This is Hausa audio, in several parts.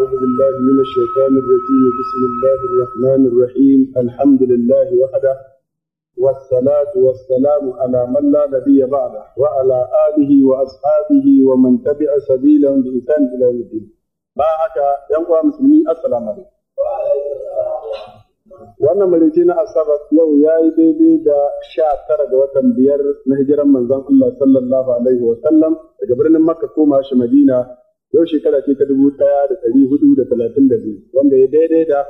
أعوذ بالله من الشيطان الرجيم بسم الله الرحمن الرحيم الحمد لله وحده والصلاة والسلام على من لا نبي بعده وعلى آله وأصحابه ومن تبع سبيلهم بإحسان إلى يوم الدين. باهك ينقوى مسلمين السلام عليكم. wannan marici na asabar yau ya yi daidai da 19 ga watan 5 na hijiran manzon Allah sallallahu alaihi wa sallam daga birnin Makka koma shi Madina yau shekara ce ta 1432 wanda ya daidai da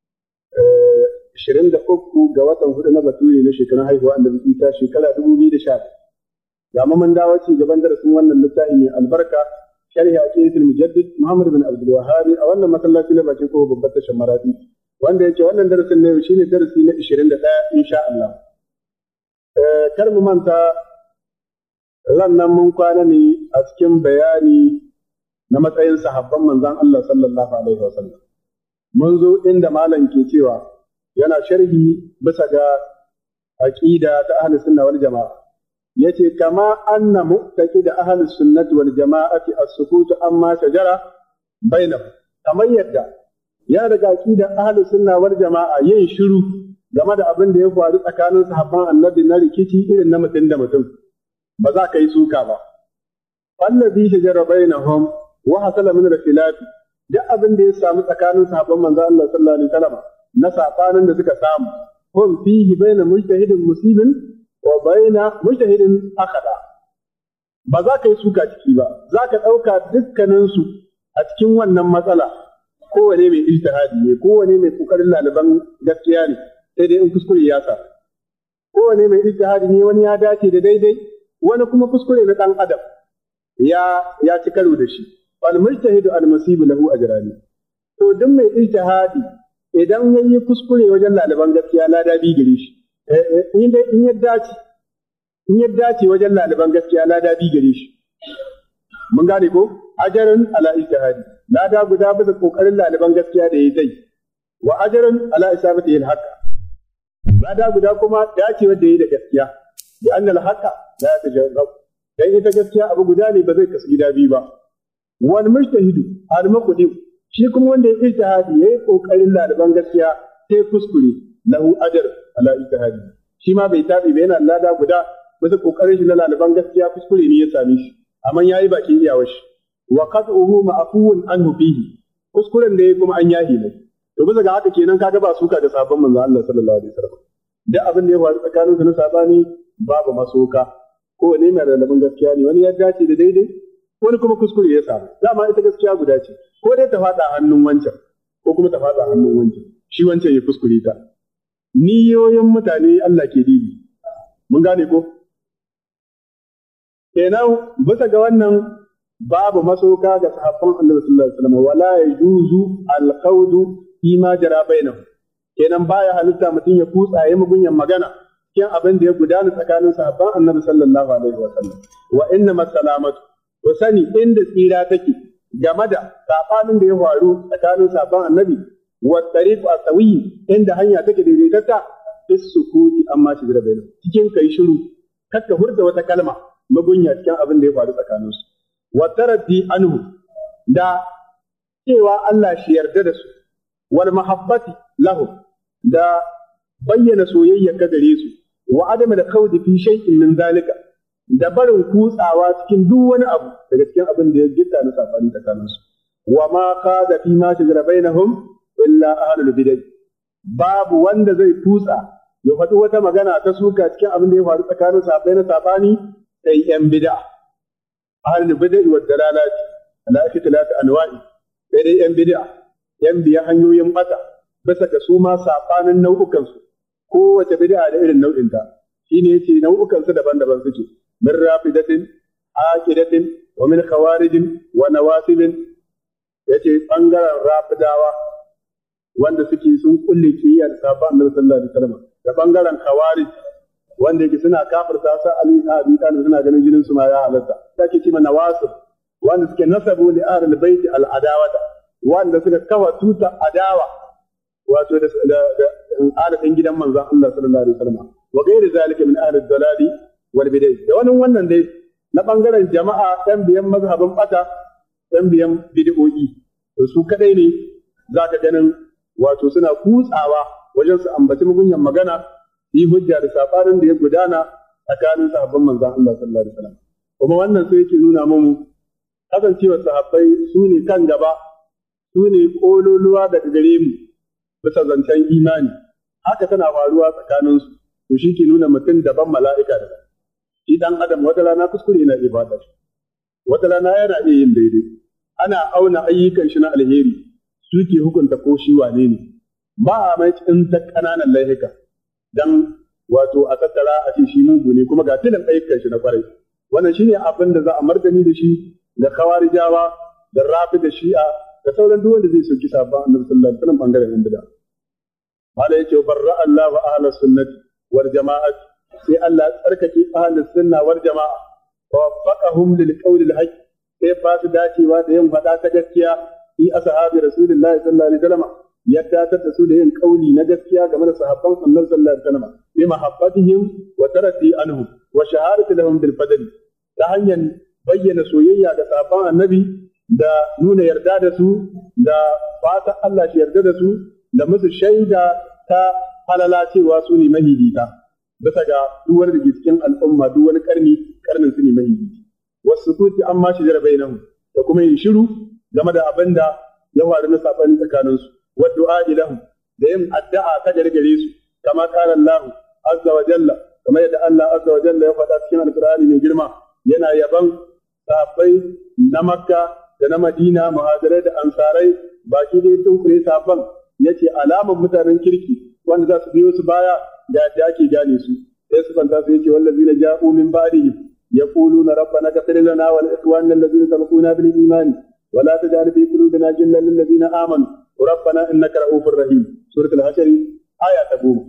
23 ga watan 4 na Baturi na shekarun haihuwa annabi Isa shekara 2010. ga mun dawo ci gaban darasin wannan littafi mai albarka sharhi aqidatul mujaddid Muhammad bin Abdul Wahhab a wannan masallaci na bakin ko babbar tashar Maradi wanda yake wannan darasin ne shine darasi na 21 insha Allah. Kar mu manta nan mun kwana ne a cikin bayani na matsayin sahabban manzon Allah sallallahu alaihi wasallam. Mun zo inda malam ke cewa yana sharhi bisa ga aqida ta ahlus sunna wal jamaa. Yace kama anna mu'taqid ahlus sunnati wal jamaa'ati as-sukut amma shajara bainahum, kamar yadda ya daga aqidar ahlus sunna wal jama'a yin shiru game da abin da ya faru tsakanin sahabban annabi na rikici irin na mutum da mutum ba za ka yi suka ba. Allazi shajara bainahum wa hasala min al-khilaf, duk abin da ya samu tsakanin sahabban manzo Allah sallallahu alaihi wasallam na sabanin da suka samu hum fihi baina mujtahidin musibin wa baina mujtahidin akhada, ba za ka yi suka ciki ba, za ka ɗauka dukkaninsu a cikin wannan matsala kowane mai ijtihadi ne, kowane mai kokarin laliban gaskiya ne, sai dai in kuskure ya sa. Kowane mai ijtihadi ne, wani ya dace da daidai, wani kuma kuskure na ɗan adam ya ci karo da shi. Wal mujtahidu al musibu lahu ajrani. To duk mai ijtihadi idan yayi kuskure wajen laliban gaskiya lada bi gare shi. In ya dace wajen laliban gaskiya lada bi gare shi. Mun gane ko? Ajaran ala ijtihadi. Lada guda bisa kokarin laliban gaskiya da yayi dai. Wa ajaran ala isabati al haqq. Lada guda kuma dacewa da yayi da gaskiya. Bi anna al haqq la yatajawwab. Dan ita gaskiya abu guda ne ba zai kasu gida biyu ba. Wal mujtahidu al muqdim, shi kuma wanda ya ijtihadi yayi kokarin laliban gaskiya sai kuskure lahu ajr ala ijtihadi. Shi ma bai tabi ba, yana lada guda bisa kokarin shi na laliban gaskiya, kuskure ne ya same shi amma yayi bakin iyawar shi. Wa qad'uhu ma'fuun anhu fihi, kuskuren da yayi kuma an yahi ne. To bisa ga haka kenan kaga ba suka da sabon manzo Allah sallallahu alaihi wasallam. Duk abin da ya faru tsakanin su na sabani babu masoka, ko ne mai laliban gaskiya ne, wani ya dace da daidai, wani kuma kuskure ya samu. Dama ita gaskiya guda ce, ko dai ta fada hannun wancan ko kuma ta fada hannun wancan, shi wancan ya kuskure ta. Niyoyin mutane Allah ke dibi, mun gane ko? Kenan bisa ga wannan babu masoka ga sahabban Annabi sallallahu alaihi wasallam, wala yajuzu al-qawdu fi ma jara bainahum. Kenan baya halitta mutum ya kutsa ya mugunyan magana cikin abin da ya gudana tsakanin sahabban Annabi sallallahu alaihi wasallam. Wa inna masalamatu, to sani inda tsira take game da sabanin da ya faru tsakanin sahabban Annabi, wa tariqu asawi, inda hanya take daidaitata bis sukuti amma shi jira bainahum, cikin kai shiru kakka hurda wata kalma magunya cikin abin da ya faru tsakaninsu. Wa taraddi anhu, da cewa Allah shi yarda da su, wal mahabbati lahum, da bayyana soyayya ka gare su, wa adama da khawdi fi shay'in min zalika, da barin kutsawa cikin duk wani abu daga cikin abin da ya gitta na sabani tsakaninsu. Wa ma qada fi ma shajara bainahum illa ahlul bid'ah, babu wanda zai kutsa ya faɗi wata magana ta suka cikin abin da ya faru tsakanin sahabbai na sabani sai yan bid'a. Ahlul bid'ah wa dalalati ala ikhtilaf anwa'i, sai dai yan bid'a, yan biya hanyoyin bata bisa ga su ma sabanin nau'ukan su, kowace bid'a da irin nau'in ta. Shine yace nau'ukan su daban-daban suke, min rafidatin, aqidatin, wa min khawarijin wa nawasibin. Yace bangaren rafidawa wanda suke sun kulle kiyaya da sahabban Annabi sallallahu alaihi wasallam, da bangaren khawarij wanda yake suna kafirta sa Ali ibn Abi Talib, suna ganin jinin su ma ya halatta. Take cewa nawasib wanda suke nasabu li ahlul bait al adawata, wanda suka kafa tuta adawa wato da alafin gidan manzon Allah sallallahu alaihi wasallam, wa gairi zalika min ahli dalali wal bid'ah. Da wannan dai na bangaren jama'a ɗan biyan mazhabin bata, ɗan biyan bid'o'i, to su kadai ne zaka ganin wato suna kutsawa wajen su ambaci mugunyan magana yi hujja da sabanin da ya gudana tsakanin sahabban manzon Allah sallallahu alaihi wasallam kuma wannan sai yake nuna mu kasancewar sahabbai su ne kan gaba su ne kololuwa daga gare mu bisa zancen imani haka tana faruwa tsakaninsu to shi ke nuna mutum daban mala'ika daban shi dan adam wata rana kuskure yana ibada wata rana yana iya yin daidai ana auna ayyukan shi na alheri su ke hukunta ko shi wane ne ba a mai ta ƙananan laifuka dan wato a tattara a ce shi mugu ne kuma ga tilin ayyukan shi na kwarai wannan shine abin da za a martani da shi da khawarijawa da rafi da shi'a da sauran duk wanda zai soki sabon annabi sallallahu alaihi wasallam bangaren yan bid'a mala yake barra Allah wa ahlus sunnati wal jama'at sai Allah tsarkake ahlus sunna wal jama'a wa waffaqahum lil qawli al haqq sai ba su dacewa da yin fada ta gaskiya fi ashabi rasulullahi sallallahu alaihi wasallam ya datar da su da yin kauli na gaskiya game da sahabban annabi sallallahu alaihi wasallam bi mahabbatihim wa tarati anhum wa shahadati lahum bil fadl ta hanyar bayyana soyayya ga sahabban annabi da nuna yarda da su da fata Allah shi yarda da su da musu shaida ta halala cewa su ne mahidita bisa ga duwar da cikin al'umma duk wani karnin su ne mahidita wasu kuti an ma shijara bainahu da kuma yin shiru game da abin da ya faru na sabani tsakaninsu wa du'a ilahum da yin addu'a ta gargare su kama qala Allah azza wa jalla kamar yadda Allah azza wa jalla ya faɗa cikin alqur'ani mai girma yana yaban sahabbai na Makka da na Madina muhajirai da ansarai baki dai tun kure sahabban yace alaman mutanen kirki wanda za su biyo su baya da yadda ake gane su sai su fanta su yace wallazina ja'u min ba'dihim yaquluna rabbana ighfir lana wa li ikhwanina alladhina sabaquna bil iman wa la taj'al fi qulubina ghillan lil ladzina amanu rabbana innaka ra'ufur rahim suratul hashr aya ta 10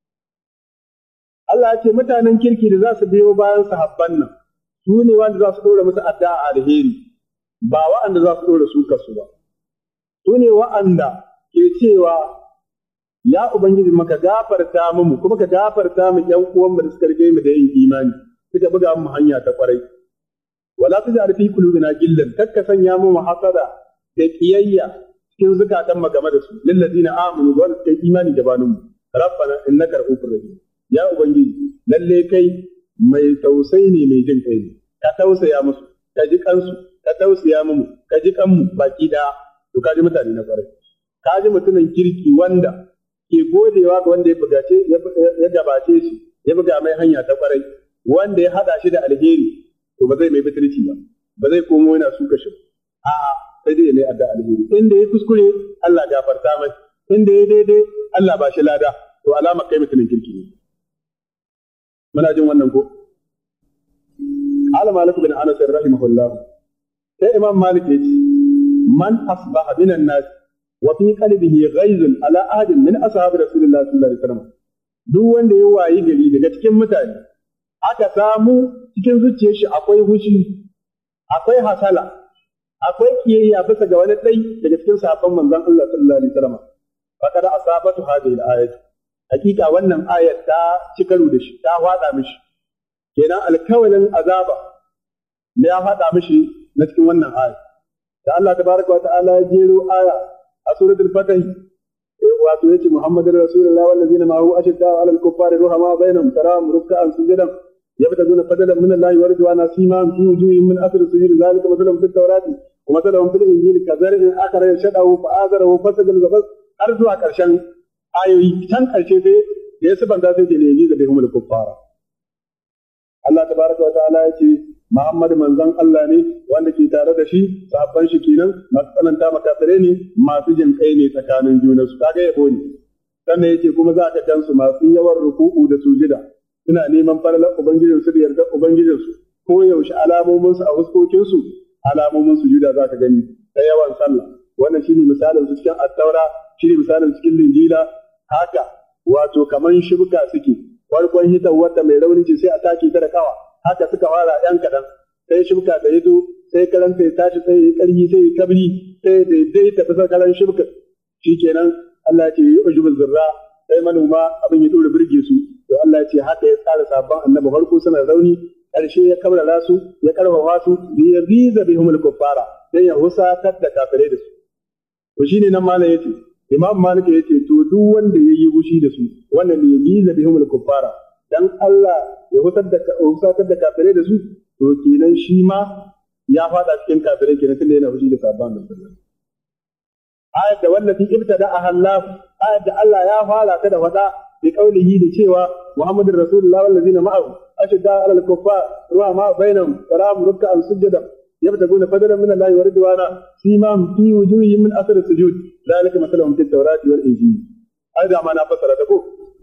Allah ya ce mutanen kirki da za su biyo bayan sahabban nan su ne wanda za su dora musu addu'a alheri ba wa'anda za su dora su kasu ba su ne wa'anda ke cewa ya ubangiji maka gafarta mu kuma ka gafarta mu ƴan uwan mu da suka rige mu da yin imani suka buga mu hanya ta kwarai wala tuj'al fi qulubina gillan kakka sanya mu hasada da kiyayya cikin zukatan mu game da su lil ladina amanu wa suka yi imani gabanin mu rabbana innaka ra'ufur rahim ya ubangiji lalle kai mai tausayi ne mai jin kai ne ka tausaya musu ka ji kansu ka tausaya mu ka ji kanmu baki da to ka ji mutane na kwarai ka ji mutumin kirki wanda ke godewa ga wanda ya gabace shi ya buga mai hanya ta kwarai wanda ya hada shi da alheri to ba zai mai bitirci ba zai komo yana suka shi a'a sai dai mai adda alheri inda ya kuskure Allah gafarta mai inda ya daidai Allah ba shi lada to alama kai mutumin kirki ne muna jin wannan ko Malik bin Anas rahimahullah sai Imam Malik yace man asbaha minan nas wa fi qalbihi ghaizun ala ahadin min ashabi rasulillah sallallahu alaihi wasallam duk wanda ya wayi gari daga cikin mutane aka samu cikin zuciyar shi akwai hushi akwai hasala akwai kiyayya bisa ga wani dai daga cikin sahabban manzon Allah sallallahu alaihi wasallam faqad asabatu hadhihi al-ayat hakika wannan ayat ta ci karo da shi ta fada mishi kenan alkawalin azaba ne ya fada mishi na cikin wannan ayat da Allah tabaraka wa ta'ala ya jero aya a suratul fatih wato yace Muhammadur Rasulullah wallazina ma'ahu ashadda 'ala al-kuffari ruhama bainahum tarahum ruk'an sujadan yabtaguna fadlan min Allah wa ridwana simahum fi wujuhihim min athari sujud zalika mathaluhum fit tawrati wa mathaluhum fil injili kazar'in akhara yashadahu fa azarahu fasajal gabas har zuwa karshen ayoyi can karshe sai da ya sabanta sai da yaji da bihumul kuffara Allah tabaraka wa ta'ala yace Muhammad manzon Allah ne wanda ke tare da shi sahabban shi kenan masu tsananta makafire ne masu jin kai ne tsakanin junansu kaga yabo ne sannan yace kuma za ka gansu masu yawan ruku'u da sujida suna neman falalar ubangijin su da yarda ubangijin su ko yaushe alamomin su a huskokin su alamomin sujuda za ka gani da yawan sallah wannan shine misalin su cikin at-taura shine misalin cikin linjila haka wato kaman shibka suke farkon hitar wata mai raunin ce sai a take ta da kawa haka suka fara ‘yan kaɗan, sai shibka da ya zo, sai karanta ya tashi, sai ya ƙarfi, sai ya kabri, sai ya daidai tafi sa karan shibka. Shi kenan Allah ce yi ujubul zurra, sai manoma abin ya ɗora birge su, to Allah ce haka ya tsara sabon annabi farko suna rauni, ƙarshe ya kabrara su, ya ƙarfafa su, ya riza bihumul kuffara, dan ya husatar da kafirai da su. to shine nan malam yace Imam Malik yace to duk wanda yayi gushi da su wannan ne yiza bihumul kuffara dan Allah ya husatar da kafirai da su to kenan shi ma ya fada cikin kafirai kenan tunda yana fushi da sabban da sallallahu ayat da wallati ibtada ahallaf ayat da Allah ya fara ta da fada bi qaulihi da cewa Muhammadur Rasulullah wallazina ma'ahu ashadda 'alal kuffar ruwa ma bainahum karam ruk'an sujada يبتغون فضلا من الله ورضوانا سيماهم في وجوههم من اثر السجود ذلك مثلهم في التوراة والانجيل هذا ما نفسر تقول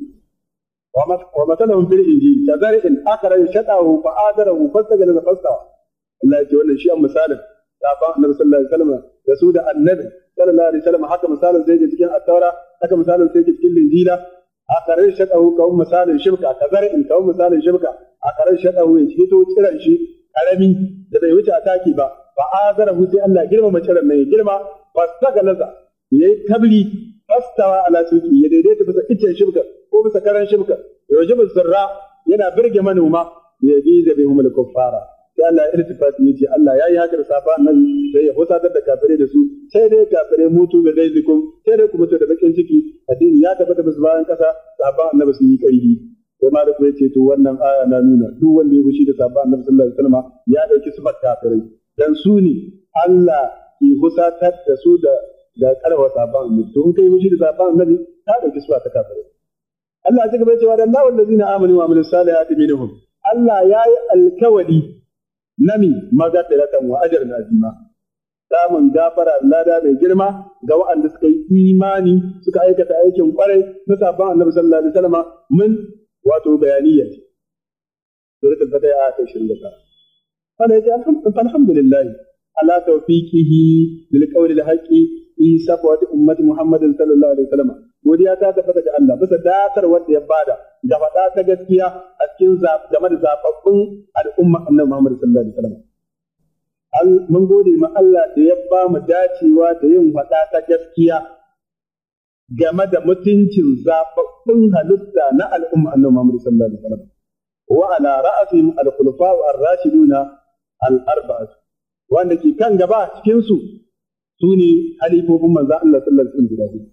ومثلهم في الانجيل كزرع اخرج شطاه فآذره فاستغلظ فاستوى الله يجي wannan shi an misalin safa annabi sallallahu alaihi wasallam da su da annabi sallallahu alaihi wasallam haka misalin sai ke cikin at-taura haka misalin sai ke cikin linjila akharar shaqahu kawun misalin shibka kazar'in kawun misalin shibka akharar shaqahu ya hito tsiran shi karami da bai wuce a taki ba fa azarahu sai Allah girmama tsiran mai girma fastagalaza yayi kabli fastawa ala suki ya daidaita bisa icen shibka ko bisa karan shibka yajibu sirra yana birge manoma ya bi da bai humul kuffara sai Allah irtifati yace Allah yayi haka da safa annabi sai ya husatar da kafirai da su sai dai kafirai mutu da daizikum sai dai ku mutu da bakin ciki addini ya tabbata bisa bayan kasa safa annabi sun yi karhi sai ma da ku yace to wannan aya na nuna duk wanda ya fushi da safa annabi sallallahu alaihi wasallam ya dauki sifar kafirai dan su ne Allah ki husatar da su da karwa safa annabi to in kai fushi da safa annabi ka dauki sifar ta kafirai Allah ya gaba cewa dan Allahu allazina amanu wa amilus salihati minhum Allah yayi alkawali nami magafiratan wa ajran azima samun gafara lada mai girma ga waɗanda suka yi imani suka aikata aikin kwarai na sabon annabi sallallahu alaihi wasallam mun wato bayaniyya suratul fatiha ayat 29 wala yaji alhamdulillah ala tawfiqihi lil qawli al haqqi fi safwati ummati muhammadin sallallahu alaihi wasallam godiya ta tabbata ga Allah bisa datar wanda ya bada da faɗa ta gaskiya a cikin game da zababbun al'umma annabi Muhammad sallallahu alaihi wasallam mun gode ma Allah da ya ba mu dacewa da yin faɗa ta gaskiya game da mutuncin zababbun halitta na al'umma annabi Muhammad sallallahu alaihi wasallam wa ala ra'asihim al-khulafa ar-rashiduna al-arba'ah wanda ke kan gaba cikin su ne halifofin manzon Allah sallallahu alaihi wasallam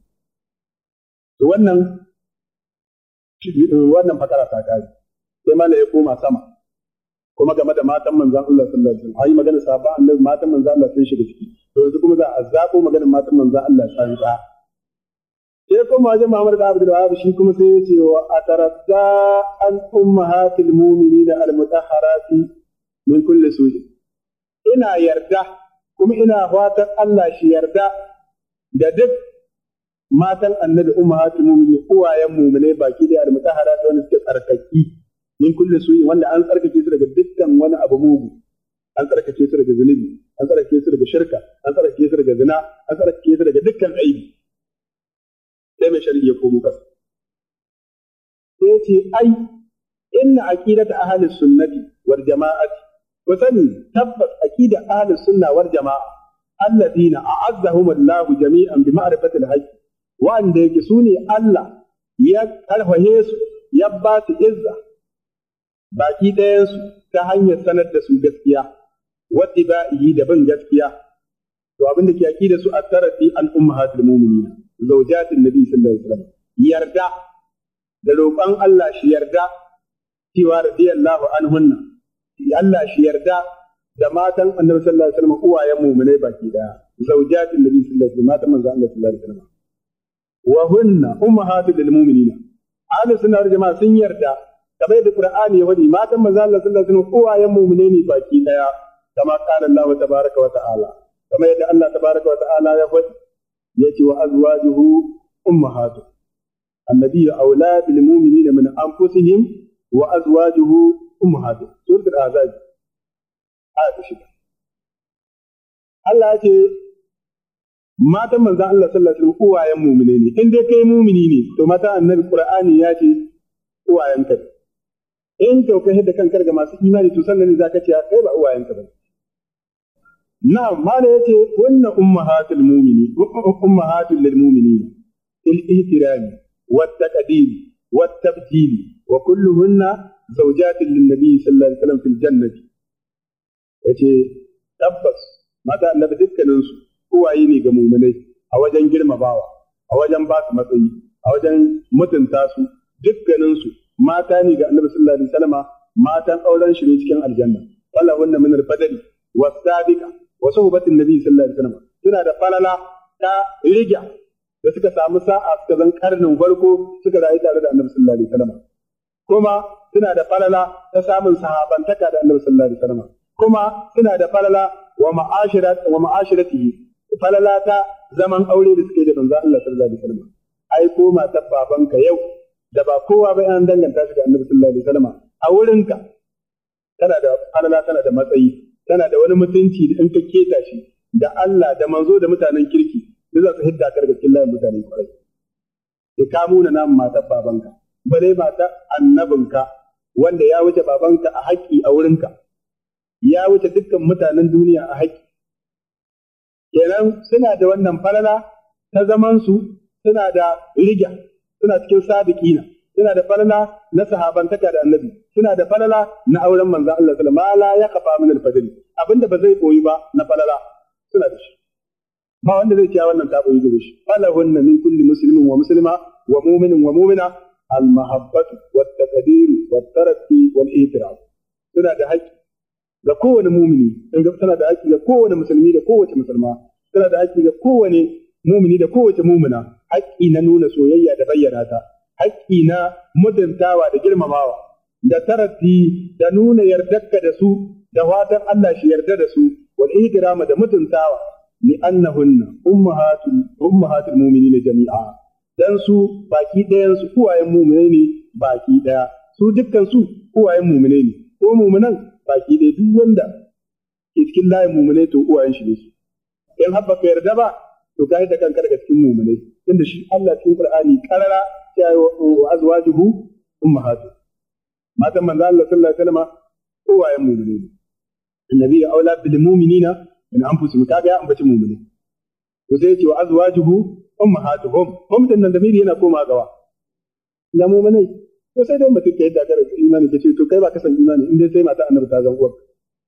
wannan fakara ta kare sai mala ya koma sama kuma game da matan manzon Allah sallallahu alaihi wasallam ayi magana sahaba annabi matan manzon Allah sun shiga ciki to yanzu kuma za a zabo maganar matan manzon Allah sai da sai kuma wajen Muhammad da Abdul Wahhab shi kuma sai ya ce wa ataradda an ummahatil mu'minin al-mutahharati min kulli su'i ina yarda kuma ina fatan Allah shi yarda da duk matan annabi ummahatul mu'minin uwayen mu'mine baki da almutahharat wanda suke tsarkaki min kulli su'i wanda an tsarkake su daga dukkan wani abu mugu an tsarkake su daga zunubi an tsarkake su daga shirka an tsarkake su daga zina an tsarkake su daga dukkan aibi sai mai shari'a ya komo kasa sai ce ai inna aqidata ahli sunnati wal jama'ati wa sani tabbas aqida ahli sunna wal jama'a alladina a'azzahum Allah jami'an bi ma'rifati al-haqq wanda yake su ne Allah ya karfahe su ya ba su izza baki ɗayansu ta hanyar sanar da su gaskiya wadda ba'ihi da bin gaskiya to abin da ke aki da su a tarafi an ummahatul mu'minin zawjatin nabi sallallahu alaihi wasallam yarda da roƙon Allah shi yarda cewa radiyallahu anhunna Allah shi yarda da matan annabi sallallahu alaihi wasallam uwayen mu'minai baki daya zawjatin nabi sallallahu alaihi wasallam matan manzo Allah sallallahu alaihi wasallam wa hunna ummahatul lil mu'minina ahlus sunna wal jama'a sun yarda kamar da Qur'ani ya wadi matan manzo Allah sallallahu alaihi wasallam uwayen mu'mine ne baki daya kama qala Allah tabaaraka wa ta'ala kamar yadda Allah tabaaraka wa ta'ala ya wadi yace wa azwajuhu ummahatu annabi aula bil mu'minina min anfusihim wa azwajuhu ummahatu suratul azab ayat 6 Allah ya ce matan manzon Allah sallallahu alaihi wasallam uwayen mu'mine ne in dai kai mu'mini ne to mata annabi Qur'ani ya ce uwayen ka in ka kai da kanka ga masu imani to sannan ne zaka ce kai ba uwayen ka ba na'am mala yace hunna ummahatul mu'minin ummahatul lil mu'minin il ihtirami wat taqdim wat tabjil wa kulluhunna zawjatin lin nabi sallallahu alaihi wasallam fil jannati yace tabbas mata annabi dukkanin su uwaye ne ga mu'minai a wajen girmamawa, a wajen ba su matsayi, a wajen mutunta su, dukkaninsu mata ne ga Annabi sallallahu alaihi wasallam, matan auren shi ne cikin aljanna. Wala wannan min al-fadli was-sabiqa wa suhbatin nabi sallallahu alaihi wasallam. Suna da falala ta riga da suka samu sa'a suka zan karnin farko suka rayu tare da Annabi sallallahu alaihi wasallam. Kuma suna da falala ta samun sahabantaka da Annabi sallallahu alaihi wasallam. Kuma suna da falala wa ma'ashiratihi, falala ta zaman aure da suke da manzo Allah sallallahu alaihi wasallam. Ai ko matar babanka yau da ba kowa ba an danganta shi da Annabi sallallahu alaihi wasallam, a wurinka tana da falala, tana da matsayi, tana da wani mutunci da in ka keta shi da Allah da manzo da mutanen kirki duk za su hidda ka daga cikin layin mutanen kwarai. Ki kamo na namun matar babanka, bare matar annabinka wanda ya wuce babanka a haƙƙi a wurinka, ya wuce dukkan mutanen duniya a haƙƙi. Kenan suna da wannan falala ta zamansu, suna da riga, suna cikin sabiqina, suna da falala na sahabantaka da annabi, suna da falala na auren manzon Allah sallallahu alaihi wasallam, ma la yaqfa min al-fadl, abinda ba zai koyi ba na falala suna da shi. Ba wanda zai ciya wannan ta koyi gare shi. Falahunna min kulli muslimin wa muslima wa mu'minin wa mu'mina al-mahabbatu wat-taqdiru wat-taratti wal-ihtiram. Suna da haƙƙi ga kowane mumini, suna da haƙƙi ga kowane musulmi da kowace musulma, suna da haƙƙi ga kowane mumini da kowace mumina, haƙƙi na nuna soyayya da bayyana ta, haƙƙi na mutuntawa da girmamawa, da taratti da nuna yardarka da su, da fatan Allah shi yarda da su, wal ihtirama da mutuntawa, li annahunna ummahatul mu'minina jami'a. Dan su baki ɗayan su uwayen mu'minai ne baki ɗaya, su dukkan su uwayen mu'minai ne, ko mu'minan baki ɗaya duk wanda ke cikin layin mu'minai to uwayen shi ne su. In habba ka yarda ba to kai da kanka daga cikin mu'minai, inda shi Allah cikin Qur'ani karara ya yi wa azwajuhu ummahatu. Matan manzo Allah sallallahu alaihi wasallam uwayen mu'minai ne. Annabi ya aula bil mu'minina min anfusihim, kaga ya ambaci mu'minai. To sai ya ce wa azwajuhu ummahatuhum, hum din nan da miri yana koma gawa. Na mu'minai. To sai dai mutum ka yadda kada imani kace to kai ba ka san imani in dai sai mata annabi ta zan uwar.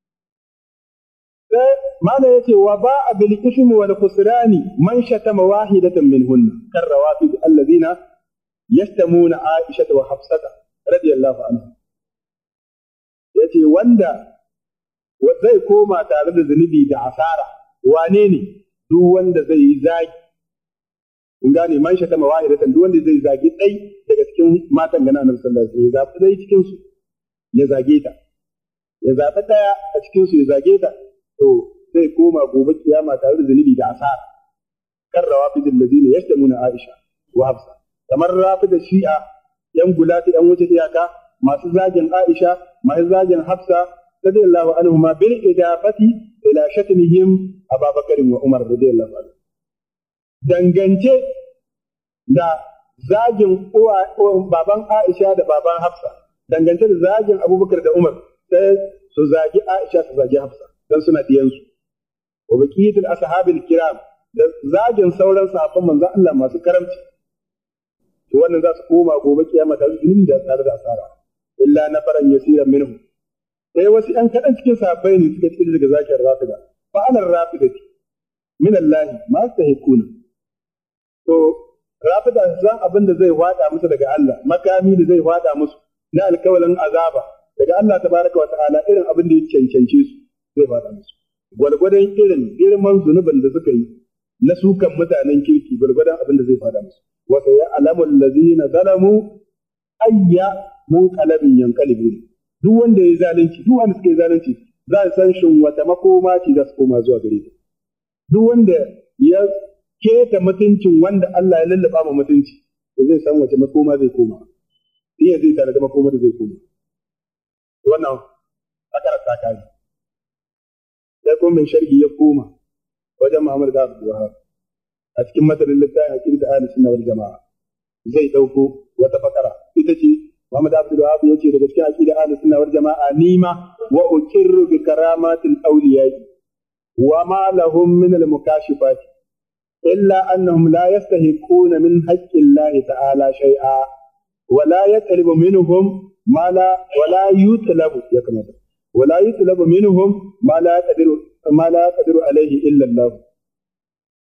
Sai mana yace wa ba'a bil ismi wal khusrani man shatama wahidatan minhunna kar rawafid alladhina yashtamuna Aisha wa Hafsata radiyallahu anha. Yace wanda zai koma tare da zunubi da asara, wane ne? Duk wanda zai yi zagi, kun gane man shatama wahidatan, duk wanda zai zagi dai daga cikin matan gana Annabi sallallahu alaihi wasallam, ya zabi dai cikin su ya zage ta, ya zabi daya a cikin su ya zage ta, to zai koma gobe kiyama tare da zunubi da asara. Kan rawafidul ladina yashtamuna Aisha wa Hafsa, kamar rafida Shi'a yan gulati yan wuce iyaka masu zagin Aisha, masu zagin Hafsa radiyallahu anhuma bil idafati ila shatmihim Abubakar wa Umar radiyallahu anhu. Dangance da zagin baban Aisha da baban Hafsa, dangance da zagin Abubakar da Umar, sai su zagi Aisha su zagi Hafsa dan suna diyansu. Wa baqiyatul ashabil kiram, da zagin sauran sahabban manzon Allah masu karamci. To wannan za su koma gobe kiyama da zulmi da tsare da asara. Illa nafaran yasiran minhum. Sai wasu ‘yan kaɗan cikin sahabbai ne suka tsiri daga zakiyar rafida, fa'alar rafidati min Allah ma su ta hikuna. To, rafida su san abin da zai hwada musu daga Allah, makami da zai hwada musu na alkawalin azaba daga Allah ta baraka wa ta'ala, irin abin da ya cancance su zai hwada musu. Gwargwadon irin girman zunubin da suka yi na sukan mutanen kirki, gwargwadon abin da zai hwada musu. Wasa ya alamul lazina zalamu ayya munqalabin yanqalibun. Duk wanda ya zalunci, duk wanda suka yi zalunci za a san shin wata makoma ce za su koma zuwa gare ta. Duk wanda ya keta mutuncin wanda Allah ya lallaba ma mutunci, to zai san wace makoma zai koma. Iya zai tare da makoma da zai koma. Wannan sakarar ta kai. Sai kuma mai sharhi ya koma wajen Muhammad da Abdul Wahab a cikin matanin littafin Aqidatu Ahlus Sunna wal Jama'a. Zai dauko wata fakara ita ce Muhammad Abdul Wahab yace daga cikin aqida Ahlus Sunna wal Jama'a nima wa uqirru bi karamatil awliya wa ma lahum min al mukashifat illa annahum la yastahiquna min haqqi Allah ta'ala shay'a wa la yatlubu minhum ma la wa la yutlabu yakamata wa la yutlabu minhum ma la yaqdiru alayhi illa Allah.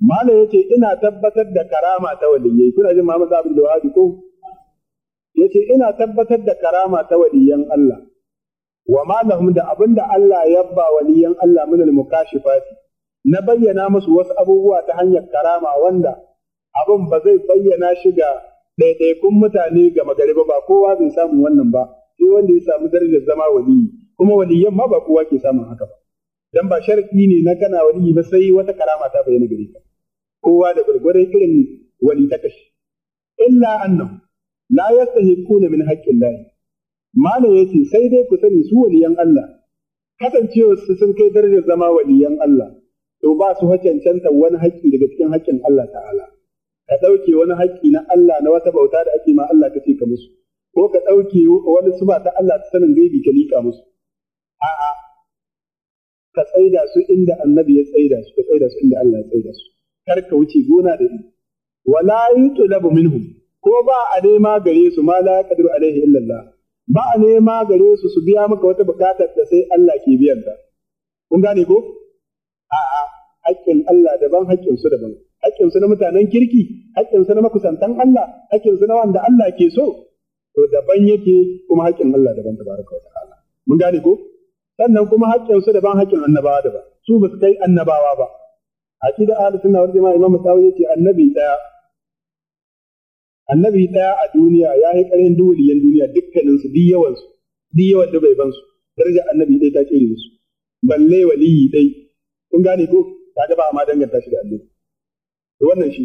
Malam yace ina tabbatar da karama ta waliyai. Kuna jin Muhammad Abdul Wahhab ko? Yace ina tabbatar da karama ta waliyan Allah. Wa ma lahum da abinda Allah ya ba waliyan Allah min al-mukashifati na bayyana musu wasu abubuwa ta hanyar karama wanda abin ba zai bayyana shi ga ɗaiɗaikun mutane ga magariba ba kowa zai samu wannan ba sai wanda ya samu darajar zama waliyi kuma waliyan ma ba kowa ke samun haka ba dan ba sharadi ne na kana waliyi ba sai wata karama ta bayyana gare ka kowa da gurgurdan irin wali ta kashi illa annahu la yastahiquna min haqqillahi malam yace sai dai ku sani su waliyan Allah kasancewar su sun kai darajar zama waliyan Allah to ba su cancanta wani haƙƙi daga cikin haƙƙin Allah ta'ala ka ɗauke wani haƙƙi na Allah na wata bauta da ake ma Allah kace ka musu ko ka ɗauke wani suba ta Allah ta sanin gaibi ka liƙa musu a'a ka tsaida su inda annabi ya tsaida su ka tsaida su inda Allah ya tsaida su kar ka wuce gona da ni wala yutlabu minhum ko ba a nema gare su ma la yaqdiru alaihi illa Allah ba a nema gare su su biya maka wata bukatar da sai Allah ke biyan ta kun gane ko a'a haƙƙin Allah daban haƙƙin su daban haƙƙin su na mutanen kirki haƙƙin su na makusantan Allah haƙƙin su na wanda Allah ke so to daban yake kuma haƙƙin Allah daban tabaraka wa ta'ala mun gane ko sannan kuma haƙƙin su daban haƙƙin annabawa daban su ba su kai annabawa ba aqida ahlus sunna wal jamaa imam Tawawi yace annabi daya a duniya ya yi ƙarin duwaliyan duniya dukkanin su duk yawan da bai ban su darajar annabi dai ta kire musu balle waliyi dai kun gane ko kaga ba ma danganta shi da annabi to wannan shi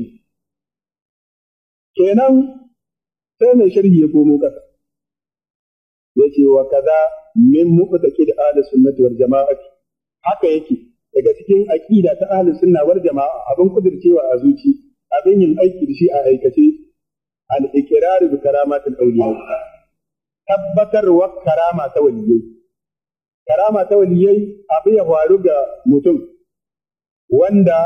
kenan sai mai sharhi ya komo kasa yace wa kaza min muqtaqid ahlus sunnati wal jama'ati haka yake daga cikin aqida ta ahlus sunna wal jama'a abin kudircewa a zuci abin yin aiki da shi a aikace al-iqrar bi karamatil awliya tabbatarwa karama ta waliyai abu ya faru ga mutum wanda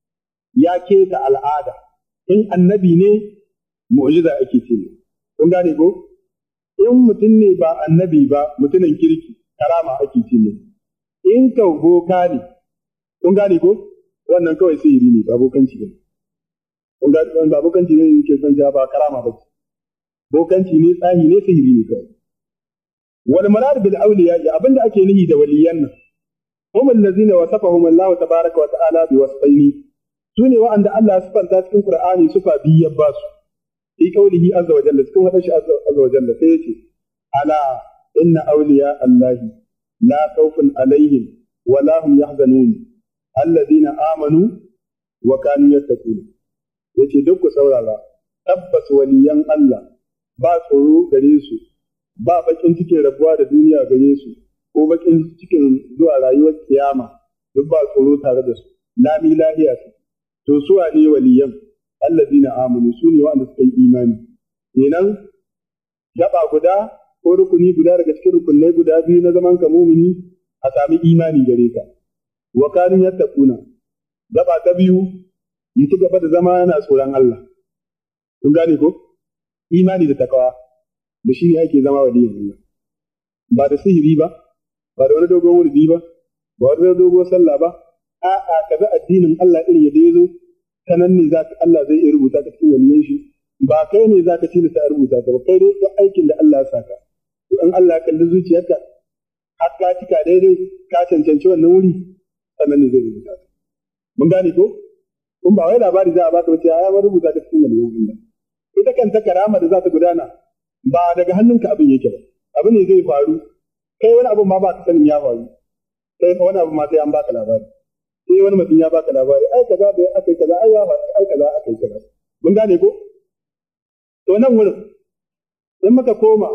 ya keta al'ada in annabi ne mu'jiza ake ce kun gane ko in mutum ne ba annabi ba mutumin kirki karama ake ce in ka boka ne kun gane ko wannan kawai sihiri ne ba bokanci ne kun ga ba bokanci ne yake san ba karama ba bokanci ne tsahi ne sihiri ne kawai wal murad bil awliya abinda ake nihi da waliyan nan hum allazina wasafahum Allah tabaaraka wa ta'ala bi wasfaini sune wa'anda Allah ya sifanta cikin Qur'ani sifa biyar ba su fi qawlihi azza wa jalla cikin hadashi azza wa jalla sai yace ala inna awliya Allah la khawfun alaihim wa la hum yahzanun alladhina amanu wa kanu yattaqun yace duk ku saurara tabbas waliyan Allah ba tsoro gare su ba bakin cikin rabuwa da duniya gare su ko bakin cikin zuwa rayuwar kiyama duk ba tsoro tare da su lami lahiya su to su ne waliyan alladhina amanu su ne wanda suka yi imani kenan gaba guda ko rukuni guda daga cikin rukunai guda biyu na zaman ka mumini a sami imani gare ka wa kanu yattaquna gaba ta biyu yi ci gaba da zama yana tsoron Allah kun gane ko imani da takawa da shi ne ake zama waliyin Allah ba da sihiri ba ba da wani dogon wurdi ba ba wani dogon sallah ba a'a kaza addinin Allah irin yadda ya zo ta nan ne za ka Allah zai iya rubuta ka cikin waliyan shi ba kai ne za ka ci ta rubuta ka ba kai dai duk aikin da Allah ya saka to in Allah ya kalli zuciyarka har ka cika daidai ka cancanci wannan wuri sannan ne zai rubuta ka mun gane ko kun ba wai labari za a baka wace ya rubuta ka cikin waliyan Allah ita kanta karama da za ta gudana ba daga hannunka abin yake ba abin ne zai faru kai wani abin ma ba ka sanin ya faru kai wani abin ma sai an baka labari sai wani mutum ya baka labari ai kaza da akai kaza ai ya faru ai kaza akai kaza mun gane ko to nan wurin in muka koma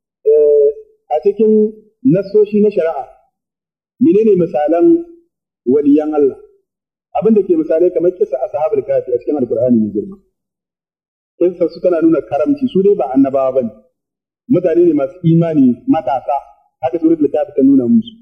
a cikin nassoshi na shari'a menene misalan waliyan Allah abin da ke misalai kamar kisa ashabul kafi a cikin alqur'ani mai girma kinsa su tana nuna karamci su dai ba annabawa bane mutane ne masu imani matasa haka suratul kafi ta nuna musu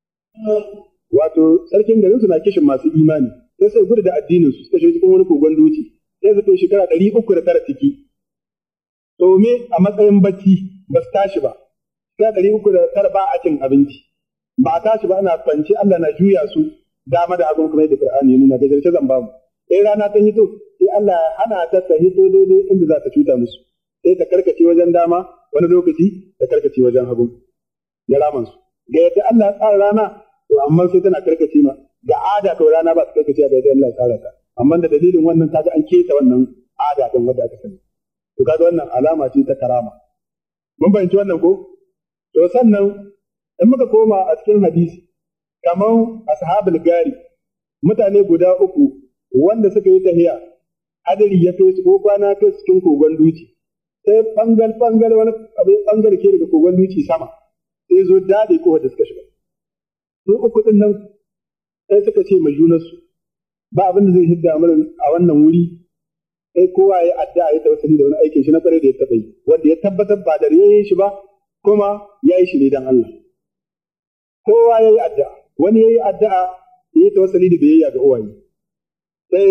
wato sarkin garin su na kishin masu imani sai gudu da addinin su suka shiga cikin wani kogon doci sai su kai shekara 309 ciki to me a matsayin bacci ba su tashi ba sai 309 ba a cin abinci ba a tashi ba ana kwance Allah na juya su dama da hagun kuma yadda Qur'ani ya nuna da jarce zan bamu in rana ta hito sai Allah ya hana ta hito daidai inda za ta cuta musu sai ta karkace wajen dama wani lokaci ta karkace wajen hagu ya raman su ga yadda Allah ya tsara rana to amma sai tana karkace ma ga ada kawai rana ba ta karkace ga yadda Allah ya tsara ta amma da dalilin wannan kaga an keta wannan ada din wanda aka sani to kaga wannan alama ce ta karama mun fahimci wannan ko to sannan in muka koma a cikin hadisi kamar ashabul gari mutane guda uku wanda suka yi tahiya hadari ya kai su ko kwana kai cikin kogon duci sai bangal wani abin bangal ke daga kogon duci sama sai zo dade ko da suka shiga su uku din nan sai suka ce mai junansu ba abin da zai hidda mana a wannan wuri sai kowa ya addu'a ya tawassuli da wani aikin shi na kware da ya taɓa yi wanda ya tabbatar ba da yayin shi ba kuma ya yi shi ne dan Allah kowa ya yi addu'a wani ya yi addu'a ya yi tawassuli da biyayya ga uwaye sai